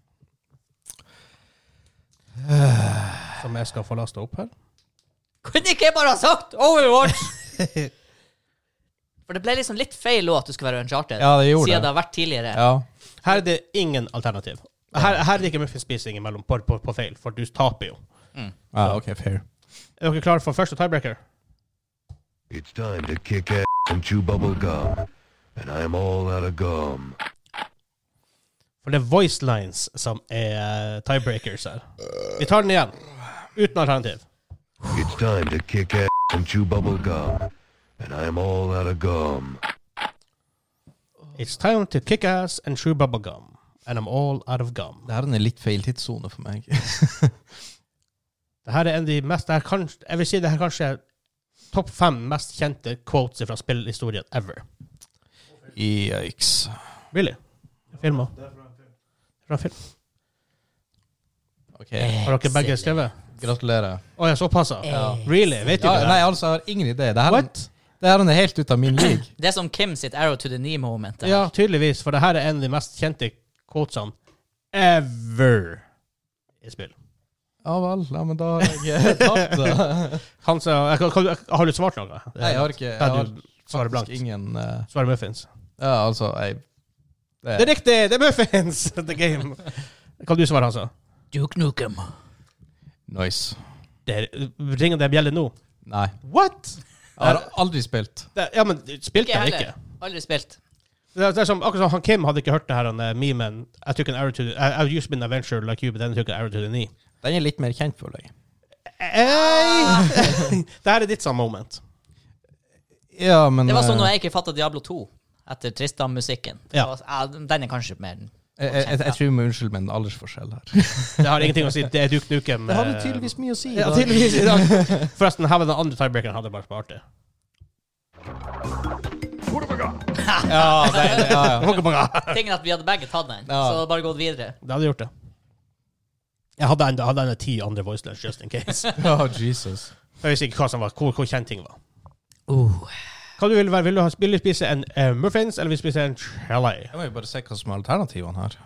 Som jeg skal få lastet opp her. Kunne ikke jeg bare ha sagt Overwatch? For det ble liksom litt feil også at du skulle være Uncharted. Ja, det gjorde siden det. det har vært tidligere. Ja. Her er det ingen alternativ. Her er det ikke muffinspising imellom på feil, for du taper jo. Ja, ok, fair. Er dere klare for første tiebreaker? It's time to kick ass and chew bubble gum. And I'm all out of gum. For det er voice lines som er tiebreakers her. Vi tar den igjen. Uten alternativ. It's time to kick ass and chew bubble gum. And I'm all out of gum. It's time to kick ass and chew bubble gum. And I'm all out of gum. Det her er en litt feil tidszone for meg. Det her er en av de mest... jeg vil si det her kanskje er topp 5 mest kjente quotes fra spillhistorien ever. Yikes. Really? Filmer. Fra film. Ok, Har dere begge skrevet? gratulerer. Åja, såpass. Ja. Really? Vet du Ja, det? nei, altså, jeg har ingen idé. Det her, What? Det her er helt ut av min league. Det er som Kim sitt arrow to the knee-moment. det her. Ja, tydeligvis, for det her er en av de mest kjente quotesene ever i spill. Ja vel, ja, men da har jeg tapt det. Han sa, har du svart noe? Nei, jeg har ikke, Da jeg har du svarer blankt. faktisk ingen... Svarer muffins. ja, altså, Det er riktig, det er muffins! The game. Hva du svarer, han sa? Duke Nukem. Nice. Ringer det bjelle nå? Nei, What? jeg har aldri spilt. Ja, men spilte Ikke han heller. ikke? Aldri spilt. Det er som, akkurat som han Kim hadde ikke hørt det her, han memen, I took an arrow to the, I used to be an adventure like you, but then I took an arrow to the knee. Den er litt mer kjent for deg. Det her er ditt samme moment. Ja, men... Det var sånn når jeg ikke fattet Diablo 2 etter Tristan-musikken. Ja. Den er kanskje mer... Jeg tror vi unnskyld med en aldersforskjell her. Det har ingenting å si, det er Duke Nukem. Det hadde tydeligvis mye å si. Ja, da. tydeligvis i dag. Forresten, her var den andre tiebreakeren hadde bare spart det. Ja, ja. Tingen at vi hadde begge tatt den, Ja. så bare gått videre. Det hadde gjort det. Jeg hadde en 10 andre voiceless, just in case. Oh, Jesus. Jeg visste ikke hva som var, hvor kjent ting var. Hva du vil være? Vil du spise en muffins, eller vil du spise en chili? Jeg må jo bare se hva som er alternativene her.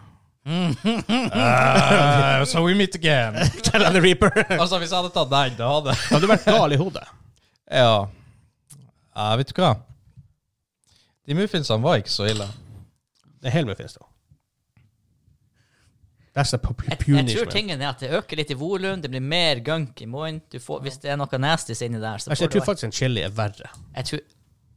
So we meet again. Chili and the Reaper. Altså, hvis jeg hadde tatt deg, da hadde... Da hadde du vært gal i hodet. Ja. Vet du hva? De muffinsene var ikke så ille. Det er hel muffins, da. That's the Jeg tror tingen er at det øker litt i volum, det blir mer gunk i munnen. Hvis det er noe nasty inni der, så Jeg tror faktisk en chili er verre. Jeg tror...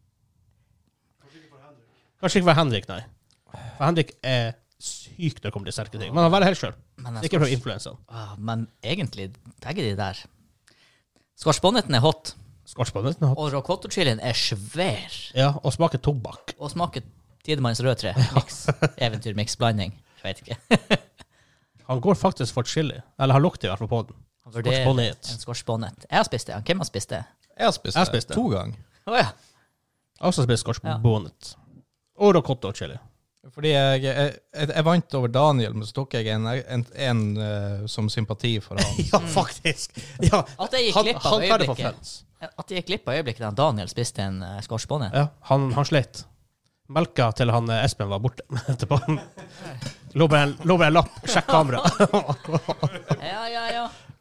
Kanskje ikke for Henrik, nei. For Henrik er sykt når det kommer til sterke ting. Men han velger helt selv. Ikke fra influensaen. Men egentlig, begge de der. Squashbonneten er hot, Squashbonneten er hot. og rocotto-chilien er svær. Ja, og smaker tobakk. Og smaker tidemanns rødtre. Mix. Eventyr, mix, blanding. Jeg vet ikke. Han går faktisk for chili. Eller har luktet i hvert fall på den. Han vurderer Squashbonnet. en squashbonnet. Jeg har spist det. Hvem har spist det? Jeg har spist Jeg spiste. det 2 ganger. Åja. Jeg har også spist squashbonnet. Og ricotta og chili. Fordi jeg vant over Daniel, men så tok jeg en som sympati for han. Ja, faktisk. Ja, At jeg gikk glipp av han tar det på øyeblikket. friends. At jeg gikk glipp av øyeblikket da Daniel spiste en squashbonnet. Ja, han slet. Melka til han Espen var borte etterpå. Lå bare en lapp. Sjekk kamera. Ja.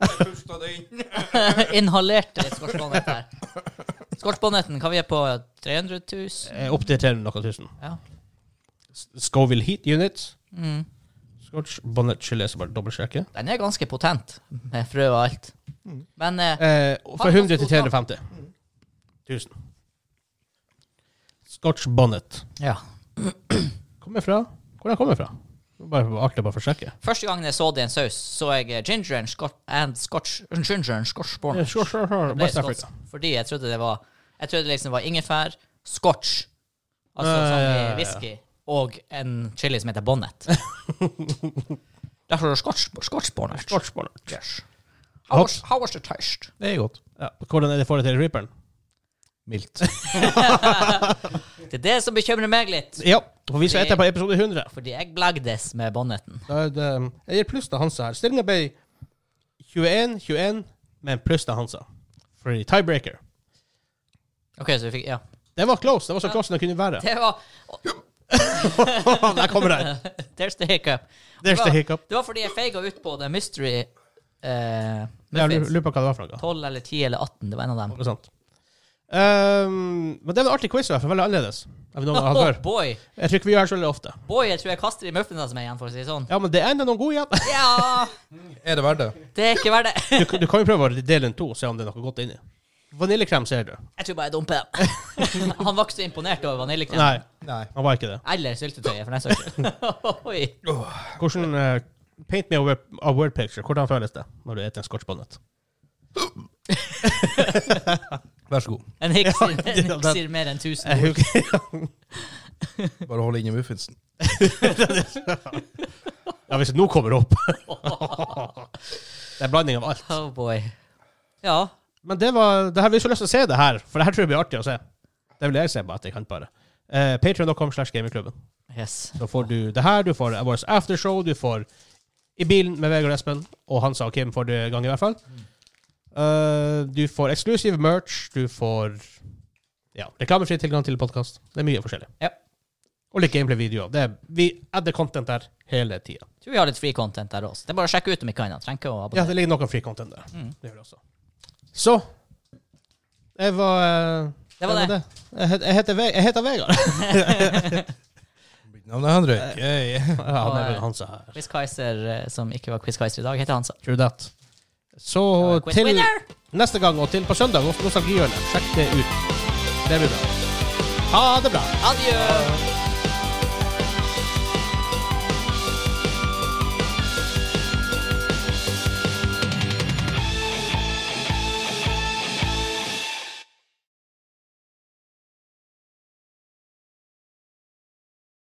Inhalerte litt squashbonnet her. Squashbonneten, hva vi er på? 300 000? Opp til 300 noe tusen. Ja. Scoville Heat Units. Mm. Scotch Bonnet Chili, så bare dobbeltsjekke. Den er ganske potent, med frø og alt. Men Fra 100 til 350 000. Scotch Bonnet. ja. Kommer fra? Hvor den kommer fra? Bare artig bare for å sjekke. Første gangen jeg så det i en saus, så jeg ginger and scotch bonnet. Sure. Det ble West Africa. skotsk, fordi jeg trodde det liksom var ingefær, scotch, altså sånn i whisky, og en chili som heter bonnet. Derfor er det scotch bonnet. Scotch Bonnet. Yes. How was the taste? Det er godt. Ja. Hvordan er det forhold til Reaperen? Mildt. Det er det som bekymrer meg litt, Ja, for vi skal etter på episode 100. fordi jeg blagdes med bonneten. Da er det, jeg gir pluss til Hansa her. Stillingen ble 21, med en pluss til Hansa. For tiebreaker. Ok, så vi fikk, ja. Det var close. Det var så close som det kunne være. Det var, Der kommer den. there's the hiccup. There's the hiccup. Det var fordi jeg feiga ut på det mystery Jeg muffins. lurer på hva det var for noe. 12 eller 10 eller 18, det var en av dem. Noe sånt. Men det var en artig quiz, i hvert fall. Veldig annerledes. Enn vi noen gang har Oh, før. boy. Jeg tror ikke vi gjør det så veldig ofte. Boy, jeg tror jeg kaster de muffinsene som er igjen, for å si det sånn. Ja, men det er enda noen gode igjen. Ja, Er det verdt det? det er ikke verdt det. Du kan jo prøve å dele en 2, se om det er noe godt inni. Vaniljekrem ser du. Jeg tror bare jeg dumper dem. Han var ikke så imponert over vaniljekrem. Nei, han var ikke det. Eller syltetøyet, for den saks skyld. Oi. Hvordan paint me a word picture. Hvordan føles det når du spiser en Scotch Bonnet? Vær så god. En hikk sier mer enn 1000 ord. Bare hold inne muffinsen. Ja, hvis det nå kommer opp. Det er en blanding av alt. Oh boy. Ja. Men det her, vi har så lyst til å se det her, for det her tror jeg blir artig å se. Det vil jeg se bare at jeg kan bare. Patreon.com/gamingklubben. Yes. Så får du det her, du får vår aftershow, du får i bilen med Vegard Espen, og Hansa og Kim for det gang i hvert fall. Du får eksklusiv merch, du får Ja, reklamefri tilgang til podcast. Det er mye forskjellig. Ja. Og litt gameplay-videoer. Vi adder content der hele tiden. Jeg tror vi har litt free content der også. Det er bare å sjekke ut om ikke annet. Trenger ikke å Ja, abonnere. det ligger noen free content der. Det gjør det også. Så, det var Det. Jeg heter Vegard. Navnet Henrik. Hey. Ja, han er vel Hansa her. Quiz Kaiser, som ikke var Quiz Kaiser i dag, heter Hansa. True that. Så Quiz til winner! neste gang, og til på søndag, hos Nostalgihjørnet. Sjekk det ut. Det blir bra. Ha det bra. Adjø!